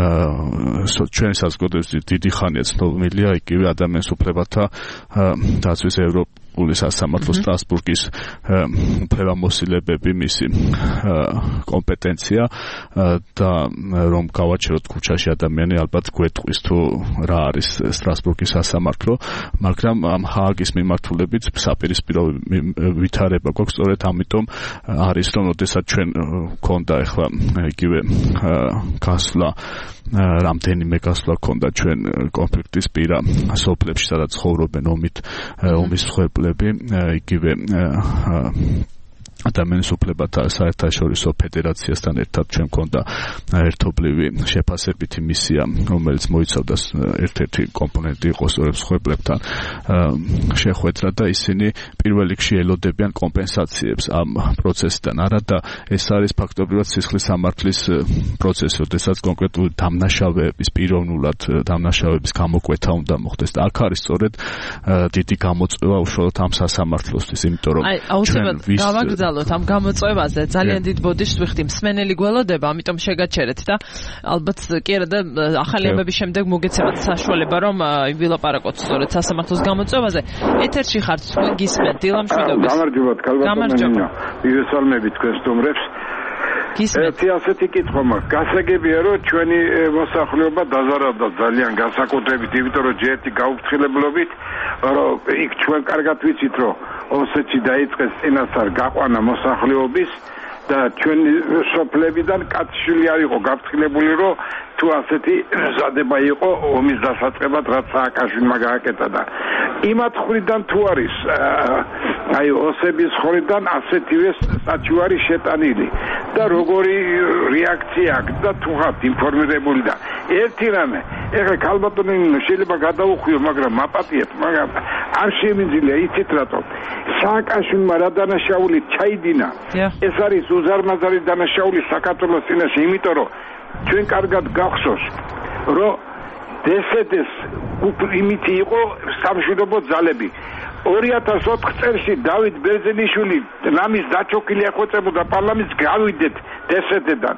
ჩვენი საზოგადოების დიდი ხანია ცნობილია იგივე ადამიანის უფლებათა დაცვის ევროპული სასამართლო სტრასბურგის უფლებამოსილებები მისი კომპეტენცია და რომ გავაჩეროთ ქუჩაში ადამიანი ალბათ გვეტყვის თუ რა არის სტრასბურგის სასამართლო, მაგრამ ამ ჰააგის მიმართულებით საპირისპირო ვითარება გვაქვს, სწორედ ამიტომ არის რომ ოდესაც ჩვენ გქონდა ახლა იგივე გასვლა რამდენიმე გასვლა ჰქონდა ჩვენ კონფლიქტის პირა სოფლებში, სადაც ცხოვრობენ ომით ომის მსხვერპლები, იგივე ადამიანის უფლებათა საერთაშორისო ფედერაციასთან ერთად ჩვენ გვქონდა ერთობლივი შეფასებითი მისია, რომელიც მოიცავდა ერთ-ერთი კომპონენტი იყო სწორედ მსხვერპლებთან შეხვედრა და ისინი პირველ რიგში ელოდებიან კომპენსაციებს ამ პროცესიდან. არა და ეს არის ფაქტობრივად სისხლის სამართლის პროცესი, როდესაც კონკრეტული დამნაშავეების პიროვნულად დამნაშავეების გამოკვეთა უნდა მოხდეს და აქ არის სწორედ დიდი გამოწვევა უშუალოდ ამ სასამართლოსთვის, იმიტომ რომ ჩვენ ვის ამ გამოწვევაზე ძალიან დიდ ბოდიშს ვიხდი, მსმენელი გველოდება, ამიტომ შეგაჩერეთ და ალბათ კი არა და ახალი ამბების შემდეგ მოგეცემათ საშუალება, რომ ვილაპარაკოთ სწორედ სასამართლოს გამოწვევაზე. ეთერში ხართ, თქვენ გისმენთ დილამშვიდობის. გამარჯობათ, ქალბატონო. მივესალმებით თქვენ სტუმრებს. ერთი ასეთი კითხვა მაქვს. გასაგებია, რომ ჩვენი მოსახლეობა დაზარალდა ძალიან განსაკუთრებით, იმიტომ რომ ჯერტი გაუფრთხილებლობით, რომ იქ ჩვენ კარგად ვიცით, რომ ოსეთში დაიწყეს წინასწარ გაყვანა მოსახლეობის და ჩვენი სოფლებიდან კაცშვილი არ იყო გაფრთხილებული, რომ თუ ასეთი მზადება იყო ომის დასაწყებად, რაც სააკაშვილმა გააკეთა და იმათ ხრიდან თუ არის აი ოსების ხრიდან ასეთივე საჩუარი შეტანილი და როგორი რეაქცია აქვს და თუ ხართ ინფორმირებული და ერთი რამე, ეხლა ქალბატონი შეიძლება გადაუხვიო, მაგრამ მაპატიეთ, მაგრამ არ შემიძლია, იცით რატომ? სააკაშვილმა რა დანაშაული ჩაიდინა, ეს არის უზარმაზარი დანაშაული საქართველოს წინაშე, იმიტომ რომ ჩვენ კარგად გახსოვს, რომ დსთ-ს იმითი იყო სამშვიდობო ძალები. ორი ათას ოთხ წელს დავით ბერძენიშვილი რამის დაჩოქილი ახოწებოდა პარლამენტს, გავიდეთ დსთ-დან.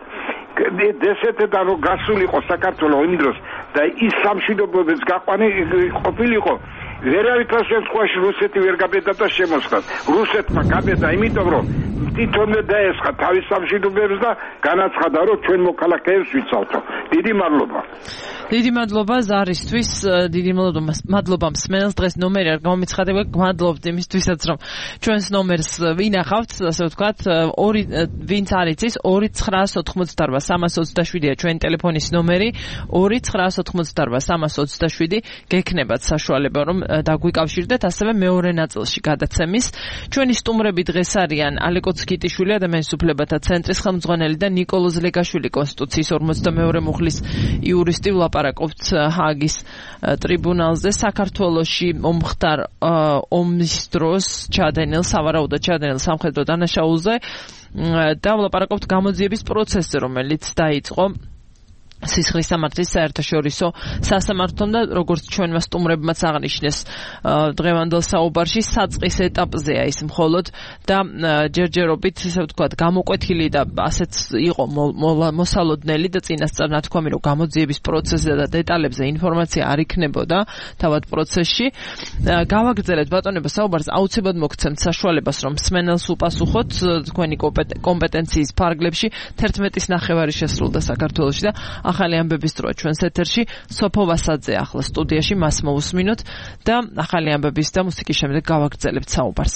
დსთ-დან რომ გასულიყო საქართველოს იმ დროს და ის სამშვიდობოების გაყვანი ყოფილიყო, ვერავითარ შემთხვევაში რუსეთი ვერ გაბედა და შემოსხდა. რუსეთმა გაბედა, იმიტომ რომ თვითონვე დაესხა თავის სამშვიდობოებს და განაცხადა, რომ ჩვენ მოქალაქეებს ვიცავთო. დიდი მადლობა. დიდი მადლობა ზარისთვის, დიდი მადლობა მადლობა მსმენელს. დღეს ნომერი არ გამომიცხადება, გმადლობთ იმისთვისაც, რომ ჩვენს ნომერს ვინახავთ, ასე ვთქვათ, ორი ვინც არ იცის, ორი ცხრაას ოთხმოცდაოთხ სამას ოცდაშვიდია ჩვენი ტელეფონის ნომერი, ორი ცხრაას ოთხმოცდაოთხ სამას ოცდაშვიდი, გექნებათ საშუალება, რომ დაგვიკავშირდეთ, ასევე მეორე ნაწილში გადაცემის. ჩვენი სტუმრები დღეს არიან ალეკო ცკიტიშვილი, ადამიანის უფლებათა ცენტრის ხელმძღვანელი და ნიკოლოზ ლეგაშვილი, კონსტიტუციის ორმოცდამეორე მუხლის იურისტი. ვლაპარაკობთ ჰააგის ტრიბუნალზე. საქართველოში მომხდარ ომის დროს ჩადენილ, სავარაუდოდ ჩადენილ სამხედრო დანაშაულზე და ვლაპარაკობთ გამოძიების პროცესზე, რომელიც დაიწყო სისხლის სამართლის საერთაშორისო სასამართლომ და როგორც ჩვენმა სტუმრებმაც აღნიშნეს დღევანდელ საუბარში საწყის ეტაპზეა ის მხოლოდ და ჯერჯერობით ესე ვთქვათ გამოკვეთილი და ასეც იყო მოსალოდნელი და წინასწარ ნათქვამი რომ გამოძიების პროცესზე და დეტალებზე ინფორმაცია არ იქნებოდა თავად პროცესში გავაგრძელებთ ბატონებო საუბარს აუცილებლად მოგცემთ საშუალებას რომ მსმენელს უპასუხოთ თქვენი კომპეტენციის ფარგლებში თერთმეტის ნახევარი შესრულდა საქართველოში და ახალი ამბების დროა ჩვენს ეთერში სოფო ვასაძე ახლა სტუდიაში მას მოусმინოთ და ახალი ამბების და მუსიკის შემდეგ გავაგრძელებთ საუბარს.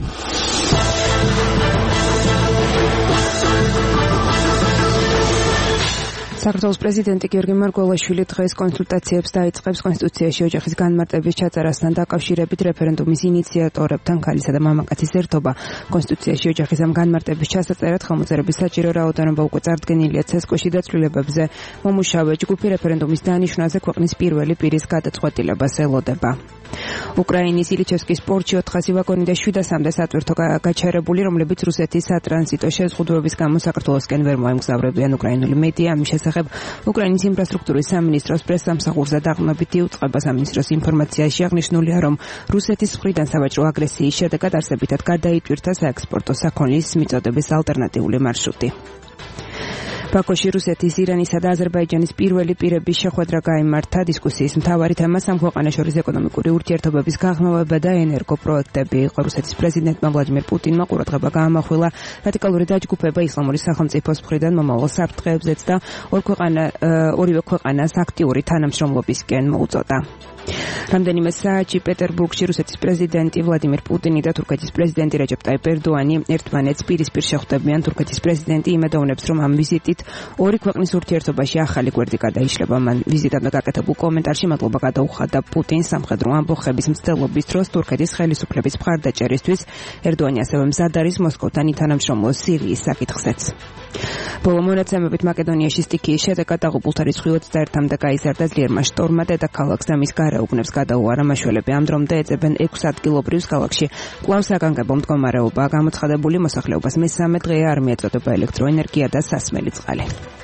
საქართველოს პრეზიდენტი გიორგი მარგველაშვილი დღეს კონსულტაციებს დაიწყებს კონსტიტუციაში ოჯახის განმარტების ჩაწერასთან დაკავშირებით რეფერენდუმის ინიციატორებთან ქალისა და მამაკაცის ერთობა კონსტიტუციაში ოჯახის ამ განმარტების ჩასაწერად ხელმოწერების საჭირო რაოდენობა უკვე წარდგენილია ცესკოში და ცვლილებებზე მომუშავე ჯგუფი რეფერენდუმის დანიშვნაზე ქვეყნის პირველი პირის გადაწყვეტილებას ელოდება. უკრაინის ილიჩევსკის პორტში ოთხასი ვაგონი და შვიდასამდე სატვირთო გაჩერებული, რომლებიც რუსეთის სატრანზიტო შეზღუდვების გამო საქართველოსკენ ვერ მოემგზავრებიან. უკრაინული მედია ამის შესახებ უკრაინის ინფრასტრუქტურის სამინისტროს პრესსამსახურზე დაყრდნობით იუწყება. სამინისტროს ინფორმაციაში აღნიშნულია, რომ რუსეთის მხრიდან სავაჭრო აგრესიის შედეგად არსებითად გადაიტვირთა საექსპორტო საქონლის მიწოდების ალტერნატიული მარშრუტი. ბაქოში რუსეთის, ირანისა და აზერბაიჯანის პირველი პირების შეხვედრა გაიმართა. დისკუსიის მთავარი თემა სამ ქვეყანას შორის ეკონომიკური ურთიერთობების გაღრმავება და ენერგოპროექტები იყო. რუსეთის პრეზიდენტმა ვლადიმერ პუტინმა ყურადღება გაამახვილა რადიკალური დაჯგუფება ისლამური სახელმწიფოს მხრიდან მომავალ საფრთხეებზეც და ორ ქვეყანა ორივე ქვეყანას აქტიური თანამშრომლობისკენ მოუწოდა. რამდენიმე საათში პეტერბურგში რუსეთის პრეზიდენტი ვლადიმერ პუტინი და თურქეთის პრეზიდენტი რეჯეპ ტაიპ ერდოანი ერთმანეთს პირისპირ შეხვდებიან. თურქეთის პრეზიდენტი იმედოვნებს, რომ ამ ვიზიტით ორი ქვეყნის ურთიერთობაში ახალი გვერდი გადაიშლება. მან ვიზიტამდე გაკეთებულ კომენტარში მადლობა გადაუხადა პუტინს სამხედრო ამბოხების მცდელობის დროს თურქეთის ხელისუფლების მხარდაჭერისთვის. ერდოანი ასევე მზად არის მოსკოვთან ითანამშრომლოს სირიის საკითხზეც. ბოლო მონაცემებით მაკედონიაში სტიქიის შედეგად დაღუპულთა რიცხვი ოცდაერთამდე გაიზარდა. ძლიერმა შტორმმა დედაქალაქს და მის გარეუბნებს გადაუარა. მაშველები ამ დრომდე ეძებენ ექვს ადგილობრივს. ქალაქში კვლავ საგანგებო მდგომარეობაა გამოცხადებული. მოსახლეობას მესამე დღეა არ მიეწოდება ელექტროენერგია და სასმელი წყალი.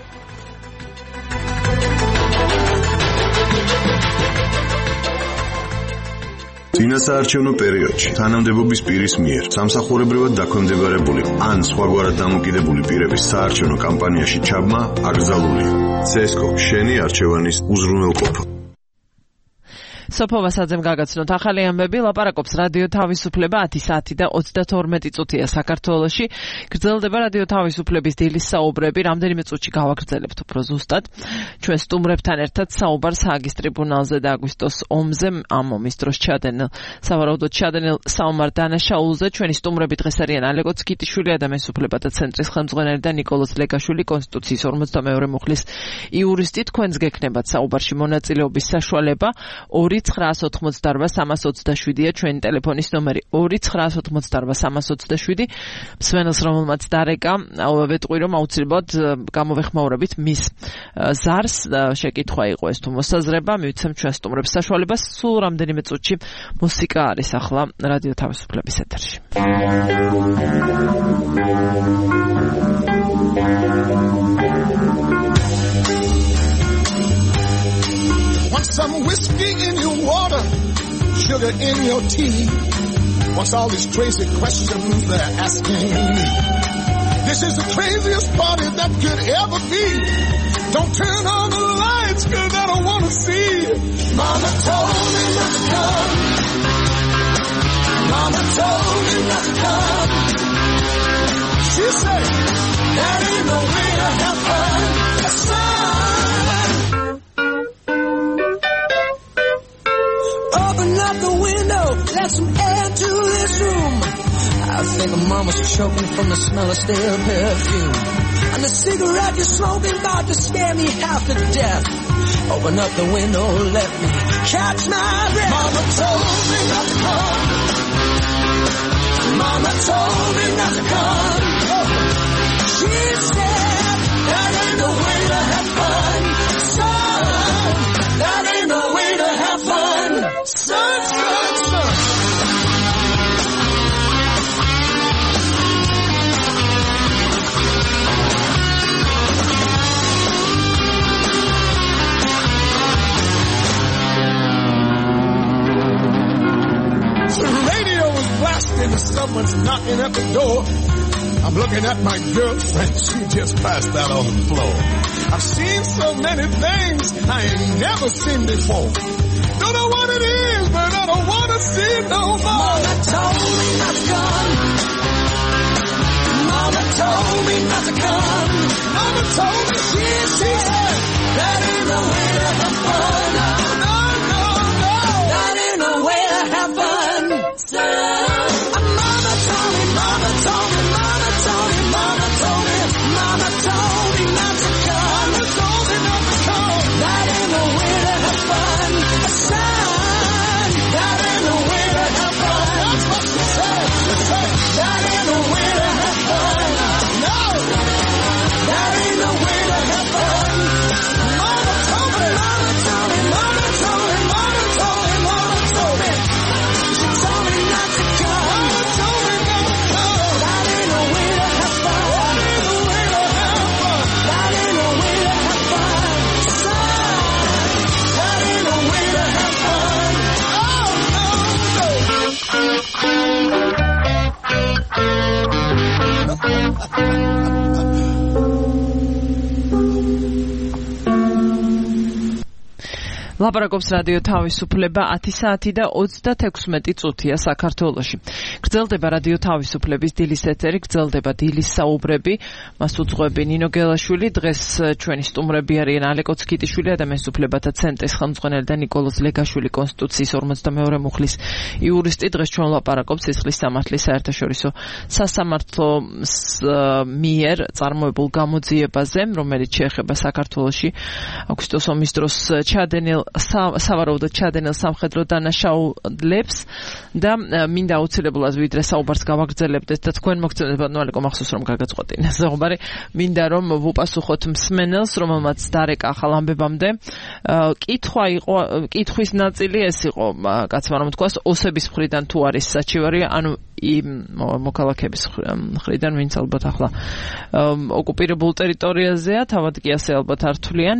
წინასაარჩევნო პერიოდში თანამდებობის პირის მიერ სამსახურებრივად დაქვემდებარებული ან სხვაგვარად დამოკიდებული პირების საარჩევნო კამპანიაში ჩაბმა აკრძალულია. ცესკო შენი არჩევანის უზრუნველყოფა. სოფო ვასაძემ გაგაცნოთ ახალი ამბები. ლაპარაკობს რადიო თავისუფლება. ათი საათი და ოცდათორმეტი წუთია საქართველოში. გრძელდება რადიო თავისუფლების დილის საუბრები. რამდენიმე წუთში გავაგრძელებთ უფრო ზუსტად. ჩვენ სტუმრებთან ერთად საუბარს ჰააგის ტრიბუნალზე და აგვისტოს ომზე ამ ომის დროს ჩადენილ სავარაუდოდ ჩადენილ საომარ დანაშაულზე. ჩვენი სტუმრები დღეს არიან ალეკო ცკიტიშვილი, ადამიანის უფლებათა ცენტრის ხელმძღვანელი და ნიკოლოზ ლეგაშვილი, კონსტიტუციის ორმოცდამეორე მუხლის იურისტი. თქვენს გექნებათ საუბარში მონაწილეობის საშუალება. ორი ცხრაას ოთხმოცდაარბა სამას ოცდაშვიდია ჩვენი ტელეფონის ნომერი. ორი ცხრაას ოთხმოცდაარბა სამას ოცდაშვიდი. მსმენელს რომელმაც დარეკა ვეტყვი რომ აუცილებლად გამოვეხმაურებით მის ზარს. შეკითხვა იყო ეს თუ მოსაზრება. მივცემ ჩვენ სტუმრებს საშუალებას. სულ რამდენიმე წუთში მუსიკა არის ახლა რადიო თავისუფლების ეთერში. Want some whiskey in your water, sugar in your tea. What's all these crazy questions they're asking me? This is the craziest party that could ever be. Don't turn on the lights, cause I don't want to see. Mama told me not to come. Mama told me not to come. She said, there ain't no way to have fun. Son, open up the window, let some air to this room. I think mama's choking from the smell of stale perfume. And the cigarette you're smoking about to scare me half to death. Open up the window, let me catch my breath. Mama told me not to come. Mama told me not to come. She said, that ain't no way to have fun. Son, that ain't no way to have fun. Son, son, son. fast and someone's knocking at the door. I'm looking at my girlfriend, she just passed out on the floor. I've seen so many things I ain't never seen before. Don't know what it is, but I don't want to see it no more. Mama told me not to come. Mama told me not to come. Mama told me she, she said, that ain't the way to have fun. No, no, no, no. That ain't the way to have fun. So, Mama told me, Mama told me, Mama told me, Mama told me, Mama told me not to come. Mama told me not to come. That ain't the way to have fun. Son, that ain't the way to have fun. That's what she said. She said, that ain't the way to have fun. No, that ain't the way to have fun. Mama told me, Mama told me, Mama told me, Mama told me, Mama told me. She told me not to come. Mama told me not to come. That ain't the way to have fun. That ain't the way to have fun. That ain't the way to have fun. Son, that ain't the way to have fun. Oh, no, ლაპარაკობს რადიო თავისუფლება ათი საათი და ოცდათექვსმეტი წუთია საქართველოში. გრძელდება რადიო თავისუფლების დილის ეთერი, გრძელდება დილის საუბრები. მას უძღვები ნინო გელაშვილი, დღეს ჩვენი სტუმრები არიან ალე კოცკიტიშვილი, ადამიანის უფლებათა ცენტრის ხელმძღვანელი და ნიკოლოზ ლეგაშვილი, კონსტიტუციის ორმოცდამეორე მუხლის იურისტი. დღეს ჩვენ ლაპარაკობს სისხლის სამართლის საერთაშორისო სასამართლოს მიერ წარმოებულ გამოძიებაზე, რომელიც შეეხება საქართველოში აგვისტოს ომის დროს ჩადენილ სავარაუდოდ ჩადენილ სამხედრო დანაშაულებს და მინდა აუცილებლად ვიდრე საუბარს გავაგრძელებდეთ და თქვენ მოგცემთ ბატონო მახსოვს რომ გაგაწყვეტინე საუბარი, მინდა რომ ვუპასუხოთ მსმენელს, რომელმაც დარეკა ახალ ამბებამდე. კითხვა იყო, კითხვის ნაწილი ეს იყო, კაცმა რომ თქვას, ოსების მხრიდან თუ არის საჩივარი, ანუ იმ მოქალაქეების მხრიდან, ვინც ალბათ ახლა ოკუპირებულ ტერიტორიაზეა, თავად კი ასე ალბათ არ თვლიან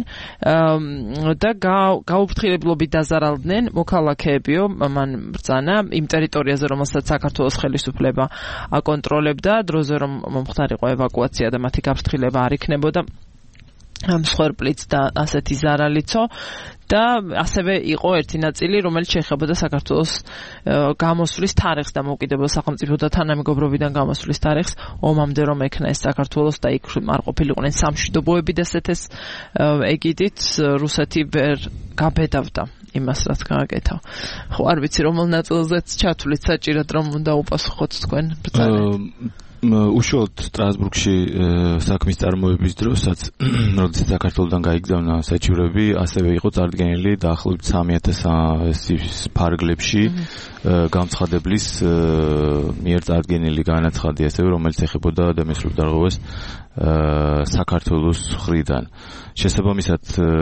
და გაუფრთხილებლობით დაზარალდნენ მოქალაქეებიო, მან ბრძანა იმ ტერიტორიაზე, რომელსაც საქართველოს ხელისუფლება აკონტროლებდა, დროზე რომ მომხდარიყო ევაკუაცია და მათი გაფრთხილება არ იქნებოდა მსხვერპლიც და ასეთი ზარალიცო და ასევე იყო ერთი ნაწილი, რომელიც შეეხებოდა საქართველოს გამოსვლის თარიღს და მოკიდებელ სახელმწიფო და თანამეგობრობიდან გამოსვლის თარიღს, ომამდე რომ ექნა ეს საქართველოს და იქ არ ყოფილიყვნენ სამშვიდობოები და ესეთეს ეგიდით რუსეთი ვერ გაბედავდა იმას, რაც გააკეთა. ხო, არ ვიცი რომელ ნაწილზეც ჩათვლით საჭიროდ რომ უნდა უპასუხოთ თქვენ ბრძანებით. უშუალოდ სტრასბურგში საქმის წარმოების დროსაც, როდესაც საქართველოდან გაიგზავნა საჩივრები, ასევე იყო წარდგენილი დაახლოებით სამი ათასის ფარგლებში გამცხადებლის მიერ წარდგენილი განაცხადი, ასევე რომელიც ეხებოდა ადამიანის უფლებდარღვევას საქართველოს მხრიდან. შესაბამისად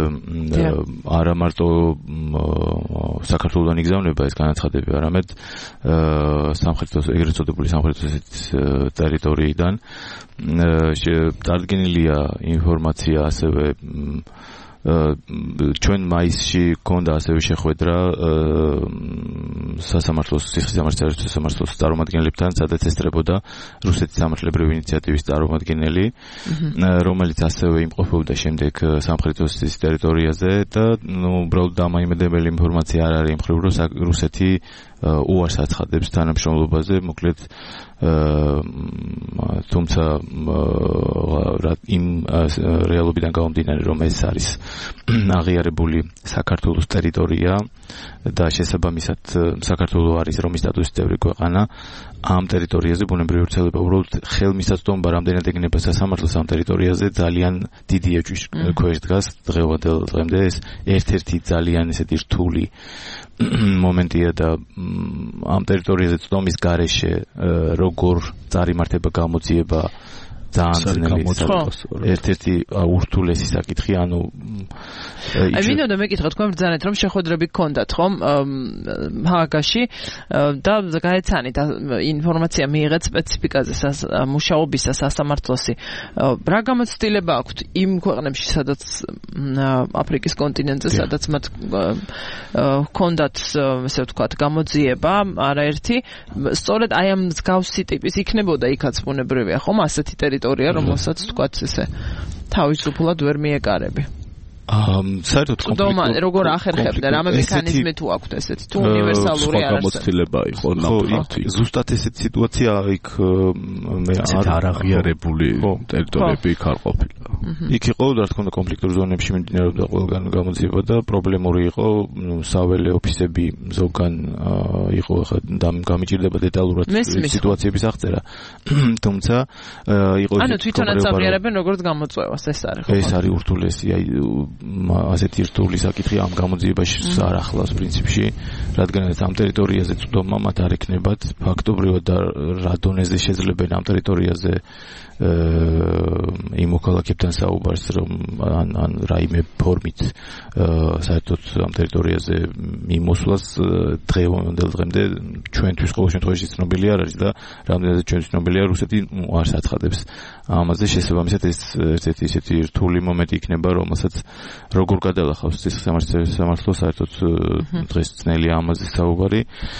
არა მარტო საქართველოდან იგზავნება ეს განაცხადები, არამედ სამხრეთის ეგრეთ წოდებული სამხრეთის ტერიტორიიდან წარდგენილია ინფორმაცია, ასევე ჩვენ მაისში გქონდა ასევე შეხვედრა სასამართლოს სისხლის სამართლის სასამართლოს წარმომადგენლებთან, სადაც ესწრებოდა რუსეთის სამართლებრივი ინიციატივის წარმომადგენელი, რომელიც ასევე იმყოფებოდა შემდეგ სამხრეთის ტერიტორიაზე და უბრალოდ დამაიმედებელი ინფორმაცია არ არის იმ მხრივ, რომ რუსეთი უარს აცხადებს თანამშრომლობაზე, მოკლედ თუმცა იმ რეალობიდან გამომდინარე, რომ ეს არის აღიარებული საქართველოს ტერიტორია და შესაბამისად საქართველო არის რომის სტატუსის წევრი ქვეყანა, ამ ტერიტორიაზე ბუნებრივი ვრცელება უბრალოდ ხელმისაწვდომობა რამდენად ეგნება სასამართლოს ამ ტერიტორიაზე ძალიან დიდი ეჭვის ქვეშ დგას დღევანდელ დღემდე. ეს ერთ-ერთი ძალიან ესეთი რთული მომენტია და ამ ტერიტორიაზე წვდომის გარეშე როგორ წარიმართება გამოძიება ძალიან ძნელი ერთ-ერთი ურთულესი საკითხი, ანუ აი მინდოდა მეკითხა თქვენ ბრძანეთ რომ შეხვედრები გქონდათ ხომ ჰააგაში და გაეცანით ინფორმაცია მიიღეთ სპეციფიკაზე მუშაობისა სასამართლოსი რა გამოცდილება აქვთ იმ ქვეყნებში სადაც აფრიკის კონტინენტზე სადაც მათ ჰქონდათ ესე ვთქვათ გამოძიება არაერთი სწორედ აი ამ მსგავსი ტიპის იქნებოდა იქაც ბუნებრივია ხომ ასეთი ტერიტორია რომელსაც ვთქვათ ესე თავისუფლად ვერ მიეკარები ამ საერთოდ კომპლექსური როგორ ახერხებდა რამე მექანიზმი თუ აქვთ ესეთი თუ უნივერსალური არ არის გამოცდილება იყო ნამდვილად ზუსტად ესეთი სიტუაცია იქ მე არ აღიარებული ტერიტორიები იქ არ ყოფილა იქ იყო რა თქმა უნდა კონფლიქტურ ზონებში მიმდინარეობდა ყველგან გამოძიება და პრობლემური იყო საველე ოფისები ზოგან იყო ხა გამიჭირდება დეტალურად სიტუაციების აღწერა თუმცა იყო ანუ თვითონაც აღიარებენ როგორც გამოწვევას ეს არის ხო ეს არის ურთულესი აი ასეთი რთული საკითხი ამ გამოძიებაში არ ახლავს პრინციპში, რადგანაც ამ ტერიტორიაზე წვდომა მათ არ ექნებათ ფაქტობრივად და რა დონეზე შეძლებენ ამ ტერიტორიაზე იმ მოქალაქეებთან საუბარს, რომ ან ან რაიმე ფორმით საერთოდ ამ ტერიტორიაზე მიმოსვლას დღევანდელ დღემდე ჩვენთვის ყოველ შემთხვევაში ცნობილი არ არის და რამდენადაც ჩვენ ცნობილია რუსეთი არ საცხადებს ამაზე შესაბამისად ეს ერთ-ერთი ისეთი რთული მომენტი იქნება, რომელსაც როგორ გადალახავს ეს სამართლო საერთოდ დღეს ძნელია ამაზე საუბარი.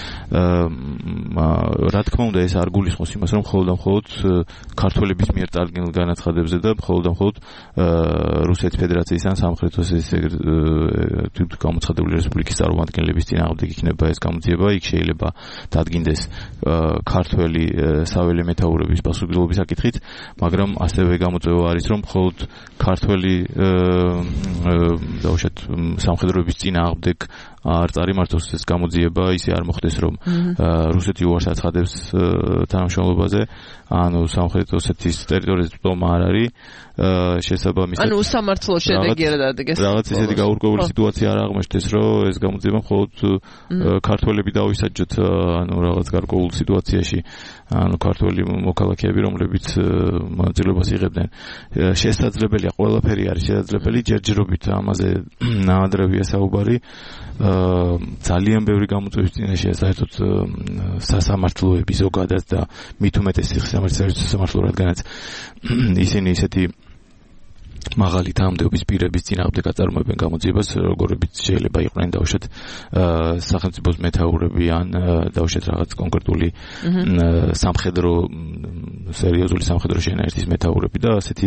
რა თქმა უნდა ეს არ გულისხმობს იმას, რომ მხოლოდ და მხოლოდ ქართველების მიერ წარდგენილ განაცხადებებზე და მხოლოდ და მხოლოდ რუსეთის ფედერაციის ან სამხრეთის გამოცხადებული რესპუბლიკის წარმომადგენლების წინააღმდეგ იქნება ეს გამოძიება, იქ შეიძლება დადგინდეს ქართველი საველე მეთაურების პასუხისმგებლობის საკითხით, მაგრამ ასევე გამოწვევა არის, რომ მხოლოდ ქართველი დაუშვათ სამხედროების წინააღმდეგ არ წარიმართოს ეს გამოძიება, ისე არ მოხდეს, რომ რუსეთი უარს აცხადებს თანამშრომლობაზე, ანუ სამხრეთ ოსეთის ტერიტორიაზე წვდომა არ არის, შესაბამისად ანუ სამართლო შედეგი არ დადგეს. რაღაც ისეთი გაურკვეველი სიტუაცია არ აღმოჩნდეს, რომ ეს გამოძიება მხოლოდ ქართველები დავისაჯოთ, ანუ რაღაც გარკვეულ სიტუაციაში, ანუ ქართველი მოქალაქეები, რომლებიც მონაწილეობას იღებდნენ. შესაძლებელია, ყველაფერი არის შესაძლებელი, ჯერჯერობით ამაზე ნაადრევია საუბარი. ძალიან ბევრი გამოწვევის წინაშეა საერთოდ სასამართლოები ზოგადად და მით უმეტეს სასამართლო, რადგანაც ისინი ისეთი მაღალი თანამდებობის პირების წინააღმდეგ აწარმოებენ გამოძიებას, როგორებიც შეიძლება იყვნენ დაუშვათ სახელმწიფოს მეთაურები ან დაუშვათ რაღაც კონკრეტული სამხედრო სერიოზული სამხედრო შენაერთის მეთაურები და ასეთი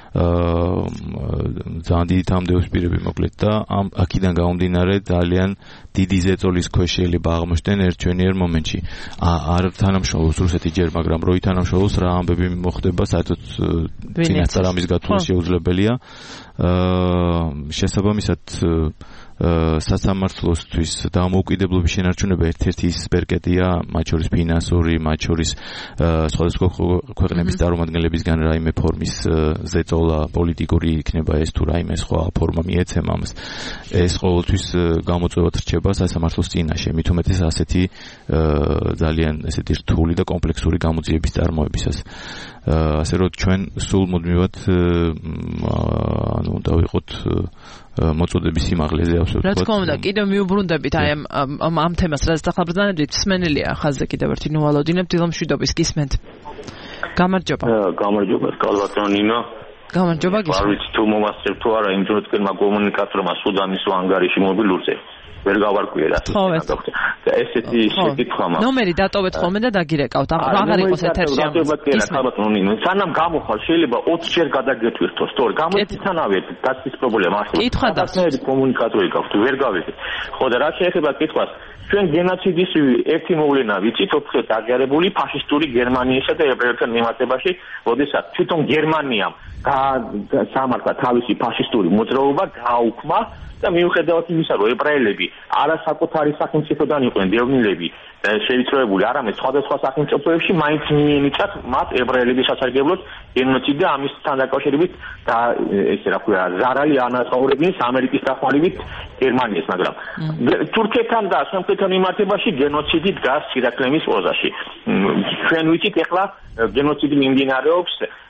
ძალიან დიდი თანამდებობის პირები მოკლედ და ამ აქედან გამომდინარე ძალიან დიდი ზეწოლის ქვეშ შეიძლება აღმოჩნდნენ ერთჩვენიერ მომენტში. არ თანამშრომლობს რუსეთი ჯერ, მაგრამ რო ითანამშრომლობს რა ამბები მოხდება, საერთოდ წინასწარ ამის გათვლა შეუძლებელია. შესაბამისად სასამართლოსთვის დამოუკიდებლობის შენარჩუნება ერთ-ერთი ის სპერკეტია, მათ შორის ფინანსური, მათ შორის სხვადასხვა ქვეყნების წარმომადგენლებისგან რაიმე ფორმის ზეწოლა პოლიტიკური იქნება ეს თუ რაიმე სხვა ფორმა მიეცემა ამას. ეს ყოველთვის გამოწვევად რჩება სასამართლოს წინაშე, მით უმეტეს ასეთი ძალიან ესეთი რთული და კომპლექსური გამოძიების წარმოებისას. ასე რომ ჩვენ სულ მუდმივად ანუ უნდა ვიყოთ მოწოდების სიმაღლეზე ავსოთ. რა თქმა უნდა, კიდევ მიუბრუნდებით აი ამ ამ თემას, რაც დახარბრძანებთ, სმენელია ხაზზე კიდევ ერთი ნუვალოდინებ დილომშვიდობის გისმენთ. გამარჯობა. გამარჯობა, კალბატონო ნინო. გამარჯობა გისმენთ. არ ვიცი თუ მომასწრებ თუ არა, იმ დროს კერმა კომუნიკატორმა სუდანის ანგარიში მობილურზე ვერ გავარკვიე რა. და ესეთი შეკითხვა მაქვს. ნომერი დატოვეთ ხოლმე და დაგირეკავთ. აღარ იყოს ეთერში ამ. კალბატონო ნინო, სანამ გამოხვალ შეიძლება ოცი ჯერ გადაგეთვირთო, სწორი. გამოიცანავე დაცვის პრობლემა არსებობს. კითხვა და კომუნიკატორი გაქვთ, ვერ გავიგე. ხო და რა შეეხება კითხვას, ჩვენ გენოციდის ერთი მოვლენა ვიცით, ოთხი დაგიარებული ფაშისტური გერმანიისა და ებრაელთა მიმართებაში, როდესაც თვითონ გერმანიამ სამართლა თავისი ფაშისტური მოძრაობა გააუქმა და მიუხედავად იმისა, რომ ებრაელები არასაკუთარი სახელმწიფოდან იყვნენ დევნილები შეიწროებული, არამედ სხვადასხვა სახელმწიფოებში მაინც მიენიჭათ მათ ებრაელების სასარგებლოდ გენოციდი და ამისთან დაკავშირებით და ესე რა ქვია, ზარალი ანაწაურებინის ამერიკის დახმარებით გერმანიას, მაგრამ თურქეთთან და სამხრეთთან მიმართებაში გენოციდი დგას ირაკლემის პოზაში. ჩვენ ვიცით ახლა გენოციდი მიმდინარეობს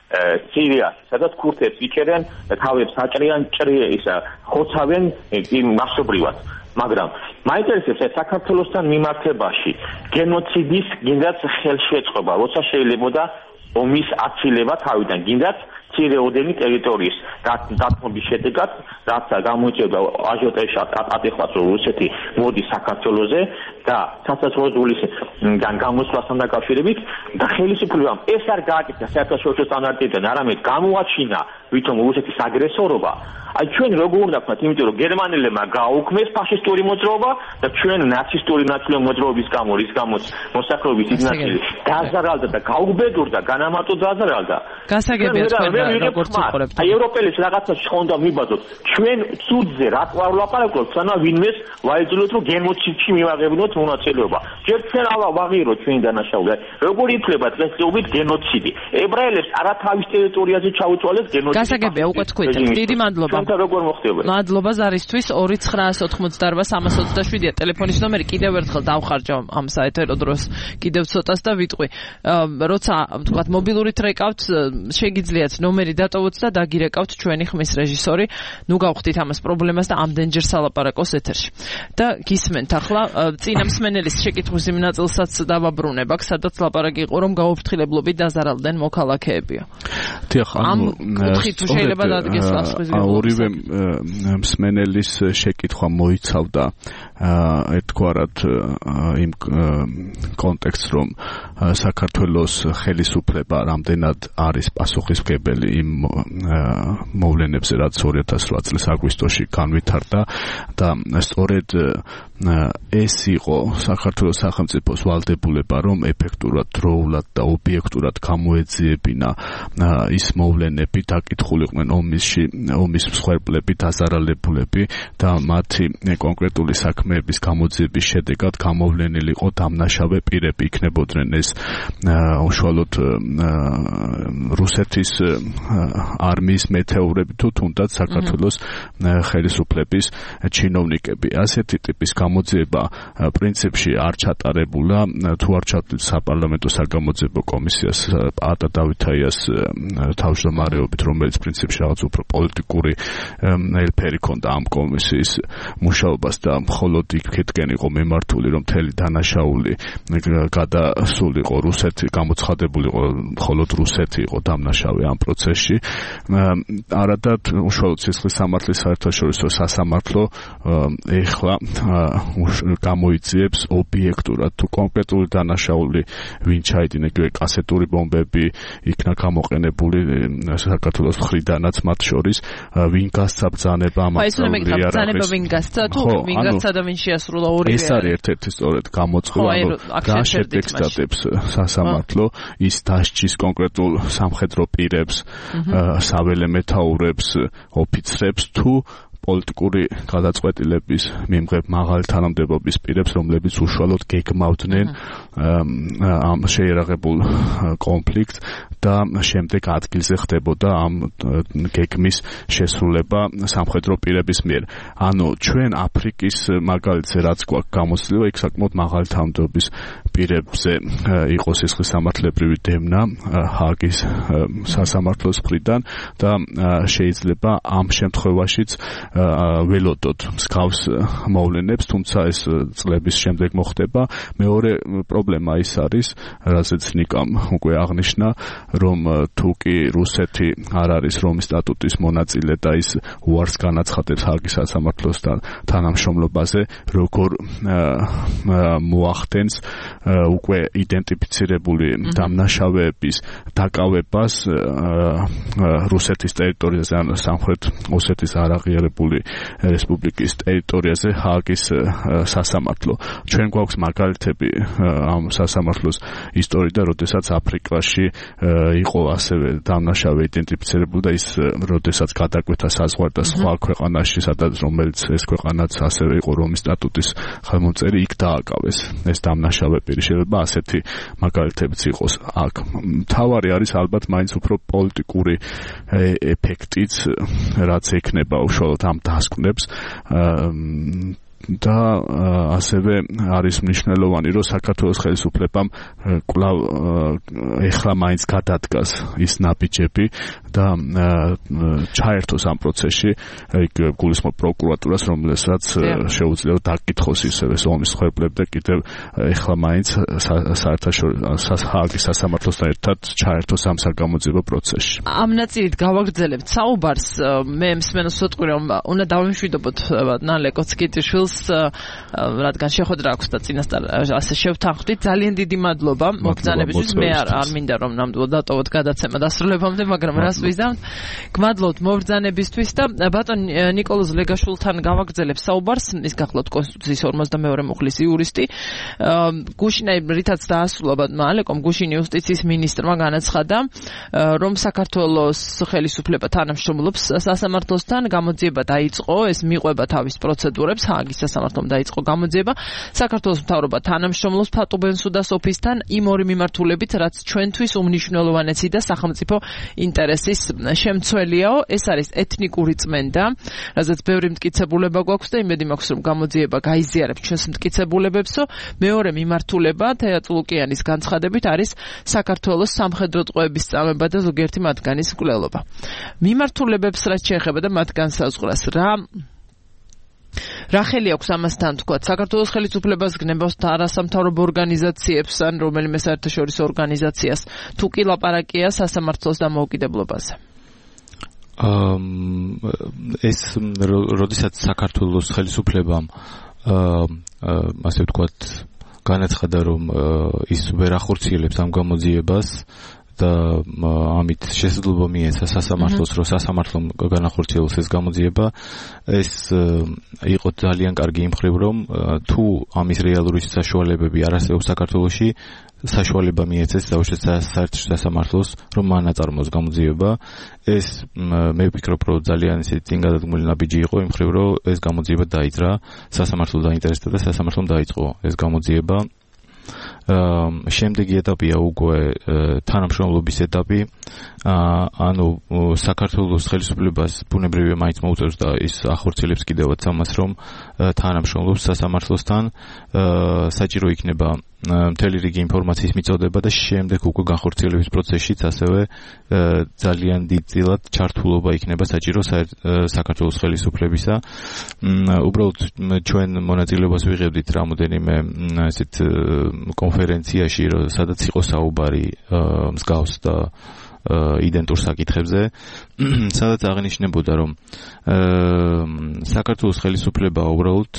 სირიას, სადაც ქურთებს იჭერენ, თავებს აჭრიან, ჭრიან ისა, ხოცავენ იმ მასობრივად. მაგრამ მაინტერესებს საქართველოსთან მიმართებაში გენოციდის გინდაც ხელშეწყობა, როცა შეიძლებოდა ომის აცილება თავიდან, გინდაც ცირეოდენი ტერიტორიის დათმობის შედეგად, რაც გამოიწვევდა აჟიოტაჟს ატეხված, რომ რუსეთი მოდის საქართველოზე და სასაცილოებისგან გამოსვლასთან დაკავშირებით და ხელისუფლებამ ეს არ გააკეთა საერთაშორისო სტანდარტებიდან, არამედ გამოაჩინა ვითომ რუსეთის აგრესორობა. აი ჩვენ როგორ უნდა ვქნათ, იმიტომ რომ გერმანელებმა გააუქმეს ფაშისტური მოძრაობა და ჩვენ ნაცისტური ნაციონალური მოძრაობის გამო, რის გამოც მოსახლეობის დიდი ნაწილი დაზარალდა და გაუბედურდა, განამარტო დაზარალდა. გასაგებია თქვენ როგორც უყურებთ. აი ევროპელის რაღაცა შხონდა მიბაძოთ. ჩვენ ცუდზე რატო არ ვლაპარაკობთ, სანამ ვინმეს ვაიძულოთ, რომ გენოციდში მივაღებინოთ მონაწილეობა. ჯერ ჩვენ ავაღიროთ ჩვენი დანაშაული. როგორ ითვლება დღესდღეობით გენოციდი? ებრაელებს არათავის ტერიტორიაზე ჩაუწვალეს გენოციდი. გასაგებია უკვე თქვით. დიდი მადლობა. როგორ მოხდება? მადლობა ზარისთვის ორი ცხრა ოცდაოთხმოცდაარბა სამას ოცდაშვიდია ტელეფონის ნომერი. კიდევ ერთხელ დავხარჯავ ამ საეთერო დროს კიდევ ცოტას და ვიტყვი. როცა თქვათ მობილურით რეკავთ, შეგიძლიათ ნომერი დატოვოთ და დაგირეკავთ ჩვენი ხმის რეჟისორი. ნუ გავხდით ამას პრობლემას და ამდენჯერ სალაპარაკოს ეთერში. და გისმენთ ახლა წინა მსმენელის შეკითხვის იმ ნაწილსაც დავაბრუნებ, აქ სადაც ლაპარაკი იყო, რომ გაუფრთხილებლობით დაზარალდნენ მოქალაქეებიო. დიახ, ამ კუთხით შეიძლება დადგეს ორივე მსმენელის შეკითხვა მოიცავდა ერთგვარად იმ კონტექსტს, რომ საქართველოს ხელისუფლება რამდენად არის პასუხისმგებელი იმ მოვლენებზე, რაც ორი ათას რვა წლის აგვისტოში განვითარდა და სწორედ ეს იყო საქართველოს სახელმწიფოს ვალდებულება, რომ ეფექტურად, დროულად და ობიექტურად გამოეძიებინა ის მოვლენები, დაკითხულიყვნენ ომისში, ომის მსხვერპლები, დაზარალებულები და მათი კონკრეტული საქმეების გამოძიების შედეგად გამოვლენილიყო დამნაშავე პირები, იქნებოდნენ ეს უშუალოდ რუსეთის არმიის მეთეურები თუ თუნდაც საქართველოს ხელისუფლების ჩინოვნიკები. ასეთი ტიპის გამოძიება პრინციპში არ ჩატარებულა, თუ არ ჩატარდა საპარლამენტო საგამოძიებო კომისიას პაატა დავითაიას თავმჯდომარეობით, რომელიც პრინციპში რაღაც უფრო პოლიტიკური ელფერი ქონდა ამ კომისიის მუშაობას და მხოლოდ იქეთკენ იყო მიმართული, რომ მთელი დანაშაული გადასულიყო რუსეთი, გამოცხადებულიყო მხოლოდ რუსეთი იყო დამნაშავე ამ პროცესში. არადათ უშუალოდ სისხლის სამართლის საერთაშორისო სასამართლო ეხლა გამოიძიებს ობიექტურად თუ კონკრეტული დანაშაული ვინ ჩაიდინა, იგივე კასეტური ბომბები იქნა გამოყენებული საქართველოს მხრიდანაც მათ შორის, ვინ გასცა ბრძანება ამ აღწერილი არ არის. ვინ გასცა თუ ვინ გასცა და ვინ შეასრულა ორივე. ეს არის ერთ-ერთი სწორედ გამოწყობა, რომ რა შედეგს დადებს სასამართლო, ის დასჯის კონკრეტულ სამხედრო პირებს, საველე მეთაურებს, ოფიცრებს თუ პოლიტიკური გადაწყვეტილების მიმღებ მაღალი თანამდებობის პირებს, რომლებიც უშუალოდ გეგმავდნენ ამ შეერაღებულ კონფლიქტს და შემდეგ ადგილზე ხდებოდა ამ გეგმის შესრულება სამხედრო პირების მიერ. ანუ ჩვენ აფრიკის მაგალითზე რაც გვაქვს გამოცდილება, იქ საკმაოდ მაღალი თანამდებობის პირებზე იყო სისხლის სამართლებრივი დევნა ჰააგის სასამართლოს მხრიდან და შეიძლება ამ შემთხვევაშიც ველოდოთ მსგავს მოვლენებს, თუმცა ეს წლების შემდეგ მოხდება. მეორე პრობლემა ის არის, რაზეც ნიკამ უკვე აღნიშნა, რომ თუ კი რუსეთი არ არის რომის სტატუტის მონაწილე და ის უარს განაცხადებს ჰააგის სასამართლოსთან თანამშრომლობაზე, როგორ მოახდენს უკვე იდენტიფიცირებული დამნაშავეების დაკავებას რუსეთის ტერიტორიაზე, ან სამხრეთ ოსეთის არაღიარებული რესპუბლიკის ტერიტორიაზე ჰააგის სასამართლო. ჩვენ გვაქვს მაგალითები ამ სასამართლოს ისტორიიდან, როდესაც აფრიკაში იყო ასევე დამნაშავე იდენტიფიცირებული და ის როდესაც გადაკვეთა საზღვარგარეთ სხვა ქვეყანაში, სადაც რომელიც ეს ქვეყანაც ასევე იყო რომის სტატუტის ხელმომწერი, იქ დააკავეს ეს დამნაშავე პირი. შეიძლება ასეთი მაგალითებიც იყოს აქ. მთავარი არის ალბათ მაინც უფრო პოლიტიკური ეფექტიც, რაც ექნება უშუალოდ ამ დასკვნებს და ასევე არის მნიშვნელოვანი, რომ საქართველოს ხელისუფლებამ კვლავ ეხლა მაინც გადადგას ის ნაბიჯები და ჩაერთოს ამ პროცესში, იქ გულისხმობ პროკურატურას, რომელსაც შეუძლია დაკითხოს ისევე ომის მხებლებ და კიდევ ეხლა მაინც საერთაშორისო ჰააგის სასამართლოსთან ერთად ჩაერთოს ამ საგამოძიებო პროცესში. ამ ნაწილით გავაგრძელებთ საუბარს. მე მსმენელს ვიტყვი, რომ უნდა დავიმშვიდობოთ ნალე კოცკიტიშვილს, რადგან შეხვედრა აქვს და წინასწარ ასე შევთანხმდით. ძალიან დიდი მადლობა მოგზანებისთვის. მე არ არ მინდა რომ ნამდვილად დატოვოთ გადაცემა დასრულებამდე, მაგრამ რას ვიზამთ. გმადლობთ მობრძანებისთვის და ბატონ ნიკოლოზ ლეგაშვილთან გავაგრძელებ საუბარს. ის გახლავთ კონსტიტუციის ორმოცდამეორე მუხლის იურისტი. გუშინი რითაც დაასრულა ბატონმა ალეკომ, გუშინი იუსტიციის მინისტრმა განაცხადა, რომ საქართველოს ხელისუფლება თანამშრომლობს სასამართლოსთან, გამოძიება დაიწყო, ეს მიყვება თავის პროცედურებს, ჰააგის სასამართლომ დაიწყო გამოძიება. საქართველოს მთავრობა თანამშრომლობს ფატუბენსუდას ოფისთან იმ ორი მიმართულებით, რაც ჩვენთვის უმნიშვნელოვანესი და სახელმწიფო ინტერესის შემცველიაო. ეს არის ეთნიკური წმენდა, რაზეც ბევრი მტკიცებულება გვაქვს და იმედი მაქვს, რომ გამოძიება გაიზიარებს ჩვენს მტკიცებულებებსო. მეორე მიმართულება თეატ ლუკიანის განცხადებით არის საქართველოს სამხედრო ტყვეების წამება და ზოგიერთი მათგანის მკვლელობა. მიმართულებებს რაც შეეხება და მათ განსაზღვრას, რა რა ხელი აქვს ამასთან თქვა? საქართველოს ხელისუფლებას გნებავს არასამთავრობო ორგანიზაციებს ან რომელიმე საერთაშორისო ორგანიზაციას, თუ კი ლაპარაკია სასამართლოს დამოუკიდებლობაზე? ეს როდესაც საქართველოს ხელისუფლებამ ასე ვთქვათ განაცხადა, რომ ის ვერ ახორციელებს ამ გამოძიებას და ამით შესაძლებლობა მიეცა სასამართლოს, რომ სასამართლომ განახორციელოს ეს გამოძიება, ეს იყო ძალიან კარგი იმ მხრივ, რომ თუ ამის რეალური საშუალებები არ არსებობს საქართველოში, საშუალება მიეცეს დაუშვათ საერთაშორისო სასამართლოს, რომ მან აწარმოოს გამოძიება. ეს მე ვფიქრობ, რომ ძალიან ისეთი წინგადადგმული ნაბიჯი იყო იმ მხრივ, რომ ეს გამოძიება დაიძრა, სასამართლო დაინტერესდა და სასამართლომ დაიწყო ეს გამოძიება. შემდეგი ეტაპია უკვე თანამშრომლობის ეტაპი. ანუ საქართველოს ხელისუფლებას ბუნებრივია მაინც მოუწევს და ის ახორციელებს კიდევაც ამას, რომ თანამშრომლობს სასამართლოსთან. საჭირო იქნება მთელი რიგი ინფორმაციის მიწოდება და შემდეგ უკვე განხორციელების პროცესშიც ასევე ძალიან დიდწილად ჩართულობა იქნება საჭირო საქართველოს ხელისუფლებისა. უბრალოდ ჩვენ მონაწილეობას ვიღებდით რამოდენიმე ესეთ კონფერენციაში, სადაც იყო საუბარი მსგავს და იდენტურ საკითხებზე, სადაც აღნიშნებოდა, რომ საქართველოს ხელისუფლება უბრალოდ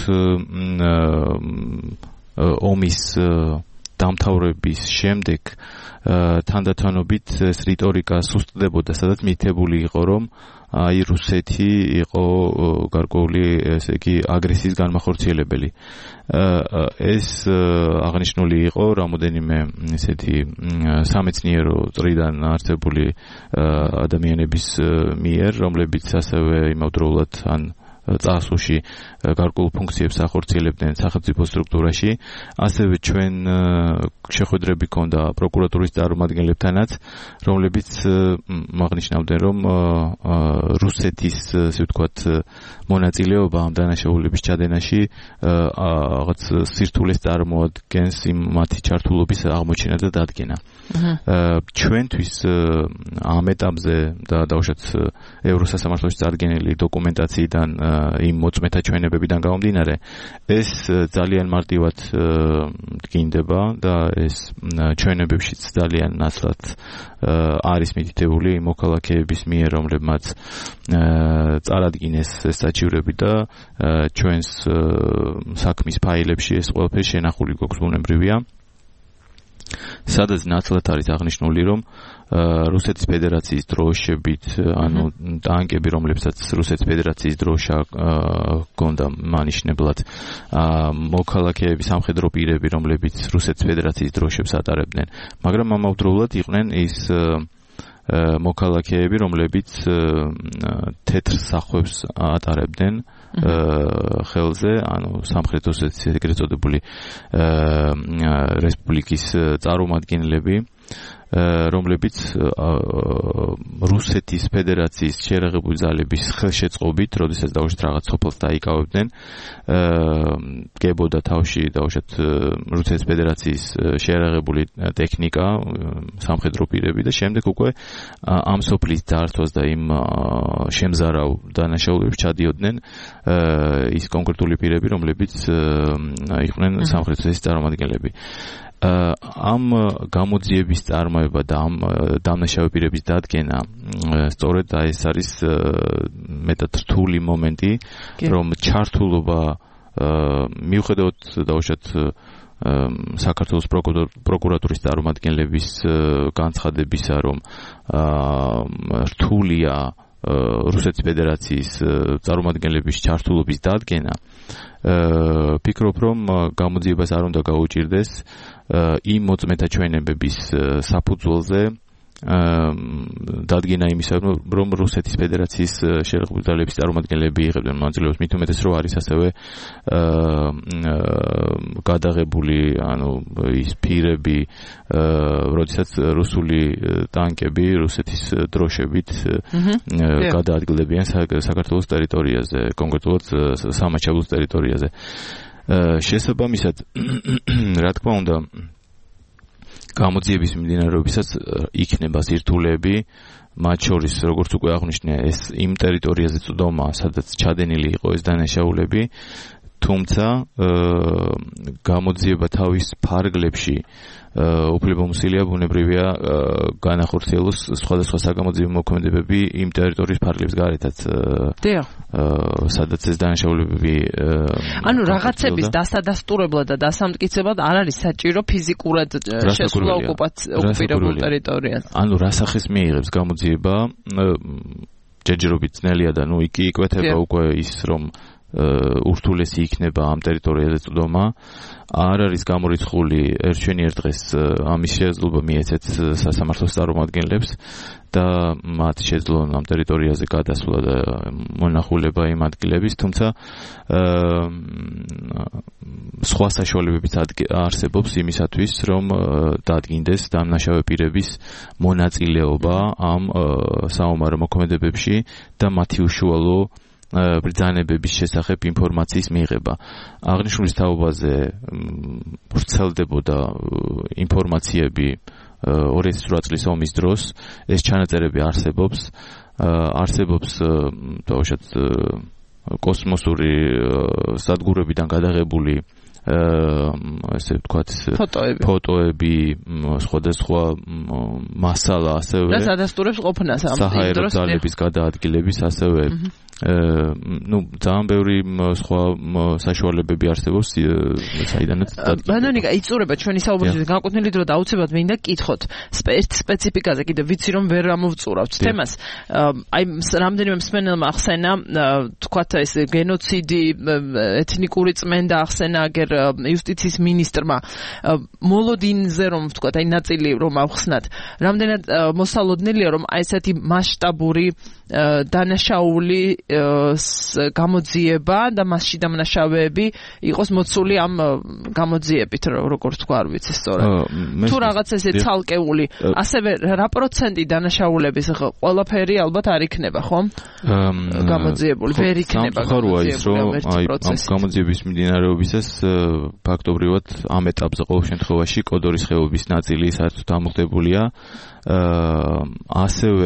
ომის დამთავრების შემდეგ თანდათანობით ეს რიტორიკა სუსტდებოდა, სადაც მითებული იყო, რომ აი რუსეთი იყო გარკვეული ესე იგი აგრესიის განმახორციელებელი. ეს აღნიშნული იყო რამოდენიმე ესეთი სამეცნიერო წრიდან არსებული ადამიანების მიერ, რომლებიც ასევე იმავდროულად ან წასულში გარკვეულ ფუნქციებს ახორციელებდნენ სახელმწიფო სტრუქტურაში. ასევე ჩვენ შეხვედრები ჰქონდა პროკურატურის წარმომადგენლებთანაც, რომლებიც აღნიშნავდნენ, რომ რუსეთის, ასე ვთქვათ, მონაწილეობა ამ დანაშაულების ჩადენაში რაღაც სირთულეს წარმოადგენს იმ მათი ჩართულობის აღმოჩენა და დადგენა. ჩვენთვის ამ ეტაპზე და დაუშვათ ევროსასამართლოში წარდგენილი დოკუმენტაციიდან იმ მოწმეთა ჩვენებებიდან გამომდინარე, ეს ძალიან მარტივად დგინდება და ეს ჩვენებებშიც ძალიან ნაცვლად არის მითითებული მოქალაქეების მიერ, რომლებმაც წარადგინეს ეს საჩივრები და ჩვენს საქმის ფაილებში ეს ყველაფერი შენახული გვაქვს ბუნებრივია. სადაც ნაცვლად არის აღნიშნული, რომ რუსეთის ფედერაციის დროშებით, ანუ ტანკები, რომლებსაც რუსეთის ფედერაციის დროშა ჰქონდა მანიშნებლად, მოქალაქეები, სამხედრო პირები, რომლებიც რუსეთის ფედერაციის დროშებს ატარებდნენ, მაგრამ ამავდროულად იყვნენ ის მოქალაქეები, რომლებიც თეთრ სახვევს ატარებდნენ ხელზე, ანუ სამხრეთ ოსეთის ეგრეთ წოდებული რესპუბლიკის წარმომადგენლები, რომლებიც რუსეთის ფედერაციის შეერაღებული ძალების ხელშეწყობით, როდესაც დაუშვათ რაღაც სოფელს დაიკავებდნენ, გებოდა თავში დაუშვათ რუსეთის ფედერაციის შეერაღებული ტექნიკა, სამხედრო პირები და შემდეგ უკვე ამ სოფლის დართვას და იმ შემზარავ დანაშაულებებს ჩადიოდნენ ის კონკრეტული პირები, რომლებიც იყვნენ სამხრეთ ოსეთის წარმომადგენლები. ამ გამოძიების წარმოება და ამ დამნაშავე პირების დადგენა სწორედ ეს არის მეტად რთული მომენტი, რომ ჩართულობა მიუხედავად დაუშვათ საქართველოს პროკურატურის წარმომადგენლების განცხადებისა, რომ რთულია რუსეთის ფედერაციის წარმომადგენლების ჩართულობის დადგენა, ფიქრობ, რომ გამოძიებას არ უნდა გაუჭირდეს იმ მოწმეთა ჩვენებების საფუძველზე დადგენა იმისა, რომ რუსეთის ფედერაციის შეერაღებული ძალების წარმომადგენლები იღებდნენ მონაწილეობას, მით უმეტეს რომ არის ასევე გადაღებული, ანუ ის პირები, როდესაც რუსული ტანკები რუსეთის დროშებით გადაადგილდებიან საქართველოს ტერიტორიაზე, კონკრეტულად სამაჩაბლოს ტერიტორიაზე. შესაბამისად, რა თქმა უნდა, გამოძიების მიმდინარეობისას იქნება სირთულეები, მათ შორის, როგორც უკვე აღნიშნე, ეს იმ ტერიტორიაზე წვდომა, სადაც ჩადენილი იყო ეს დანაშაულები, თუმცა გამოძიება თავის ფარგლებში უფლებამოსილია, ბუნებრივია განახორციელოს სხვადასხვა საგამოძიებო მოქმედებები იმ ტერიტორიის ფარგლებს გარეთაც, სადაც ეს დანაშაულებები ანუ რაღაცების დასადასტურებლად და დასამტკიცებლად არ არის საჭირო ფიზიკურად შესვლა ოკუპირებულ ტერიტორიაზე. ანუ რა სახის მიიღებს გამოძიება, ჯერჯერობით ძნელია და ნუ იქ იკვეთება უკვე ის, რომ ურთულესი იქნება ამ ტერიტორიაზე წვდომა, არ არის გამორიცხული ერთშვენი ერთ დღეს ამის შესაძლებლობა მიეცეთ სასამართლოს წარმომადგენლებს და მათ შეძლონ ამ ტერიტორიაზე გადასვლა და მონახულება იმ ადგილების, თუმცა სხვა საშუალებებიც არსებობს იმისათვის, რომ დადგინდეს დამნაშავე პირების მონაწილეობა ამ საომარო მოქმედებებში და მათი უშუალო ბრძანებების შესახებ ინფორმაციის მიღება. აღნიშნულის თაობაზე ვრცელდებოდა ინფორმაციები ორი ათას ოთხ წლის ომის დროს, ეს ჩანაწერები არსებობს, არსებობს დაუშვათ კოსმოსური სადგურებიდან გადაღებული ესე ვთქვათ ფოტოები, სხვადასხვა მასალა, ასევე რაც ადასტურებს ყოფნას ამ საჰაერო ძალების გადაადგილების, ასევე ну, ძალიან ბევრი სხვა საშუალებები არსებობს, საიდანაც ბანონიკა იწურება ჩვენი საუბრის განკუთვნილი დრო და აუცილებლად მინდა გკითხოთ სპეციფიკაზე, კიდევ ვიცი რომ ვერ ამოვწურავთ თემას. აი რამდენიმე მსმენელმა ახსენა, თქვათ ეს გენოციდი, ეთნიკური წმენდა ახსენა, აგერ იუსტიციის მინისტრმა მოლოდინზე რომ ვთქვათ, აი ნაწილი რომ ავხსნათ, რამდენად მოსალოდნელია რომ აი ესეთი მასშტაბური დანაშაული გამოძიება და მასში დამნაშავეები იყოს მოცული ამ გამოძიებით, როგორც თქვა, არ ვიცი სწორად. თუ რაღაც ესე ცალკეული, ასევე რა პროცენტი დანაშაულების ყველაფერი ალბათ არ იქნება, ხო? გამოძიებული ვერ იქნება გამოძიებული პროცესი. გამოძიების მიმდინარეობისას ფაქტობრივად ამ ეტაპზე ყოველ შემთხვევაში კოდორის ხეობის ნაწილი საერთოდ ამოხდებულია. ასევე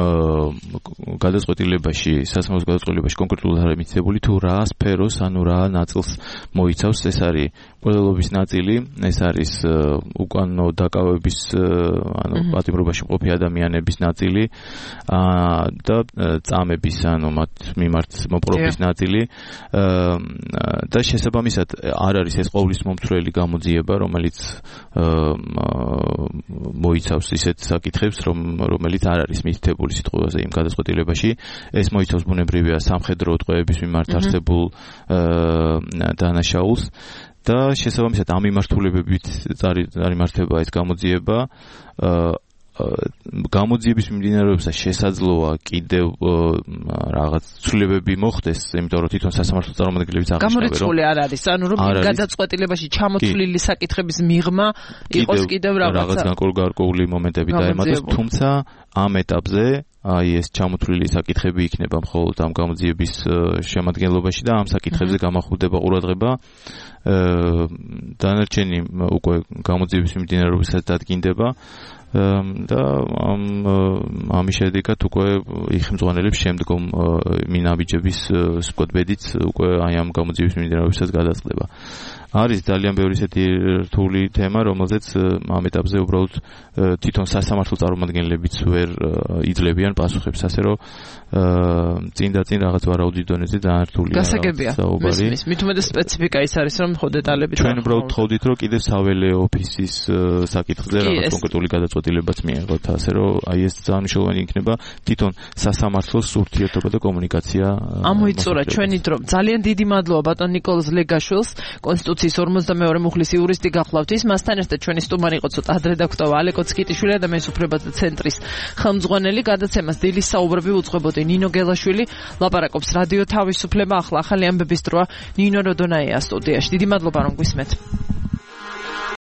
გადაწყვეტილებაში, სასამართლო გადაწყვეტილებაში კონკრეტულად არ მიცემული თუ რა სფეროს, ანუ რა ნაწილს მოიცავს, ეს არის ყველობის ნაწილი, ეს არის უკანონო დაკავების, ანუ პატიმრობაში მყოფი ადამიანების ნაწილი და წამების, ანუ მათ მიმართ მოპყრობის ნაწილი და შესაბამისად არ არის ეს ყოვლის მომცვლელი გამოძიება, რომელიც მოიცავს ისეთ საკითხებს, რომელიც არ არის მითითებული სიტყვაზე იმ გადაწყვეტილებაში. ეს მოიცავს ბუნებრივია სამხედრო ტყვეების მიმართ არსებულ დანაშაულს და შესაბამისად ამ მიმართულებებით წარიმართება ეს გამოძიება. გამოძიების მიმდინარეობისას შესაძლოა კიდევ რაღაც ცვლილებები მოხდეს, იმიტომ რომ თვითონ სასამართლო წარმომადგენლებიც აღნიშნავენ, რომ გამორიცხული არ არის, ანუ რომ გადაწყვეტილებაში ჩამოთვლილი საკითხების მიღმა იყოს კიდევ რაღაც გარკვეული მომენტები დაემატოს, თუმცა ამ ეტაპზე აი ეს ჩამოთვლილი საკითხები იქნება მხოლოდ ამ გამოძიების შემადგენლობაში და ამ საკითხებზე გამახვილდება ყურადღება. დანარჩენი უკვე გამოძიების მიმდინარეობისას დადგინდება და ამ ამის შედეგად უკვე იხმძღვანელებს შემდგომ მინაბიჯების სკვადბედიც უკვე აი ამ გამოძიების მიმდინარეობისას გადაწყდება. არის ძალიან ბევრი ისეთი რთული თემა, რომელზეც ამ ეტაპზე უბრალოდ თვითონ სასამართლო წარმომადგენლებიც ვერ იძლებიან პასუხებს, ასე რომ წინ და წინ რაღაც ვარაუდის დონეზე ძალიან რთულია. გასაგებია. მის მით უმეტეს სპეციფიკა ის არის, რომ ხო დეტალები ჩვენ უბრალოდ თხოვდით, რომ კიდევ საველე ოფისის საკითხზე რაღაც კონკრეტული გადაწყვეტილებაც მიიღოთ, ასე რომ აი ეს ძალიან მნიშვნელოვანი იქნება თვითონ სასამართლოს ურთიერთობა და კომუნიკაცია. ამოიწურა ჩვენი დრო. ძალიან დიდი მადლობა ბატონ ნიკოლოზ ლეგაშვილს, კონსტიტუციის ორმოცდამეორე მუხლის იურისტი გახლავთ ის. მასთან ერთად ჩვენი სტუმარი იყო ცოტა ადრე დაგვტოვა ალეკო ცკიტიშვილი, ადამიანის უფლებათა ცენტრის ხელმძღვანელი. გადაცემას დილის საუბრები უძღვებოდი ნინო გელაშვილი, ლაპარაკობს რადიო თავისუფლება. ახლა ახალი ამბების დროა, ნინო როდონაია სტუდიაში. დიდი მადლობა რომ გვისმენთ.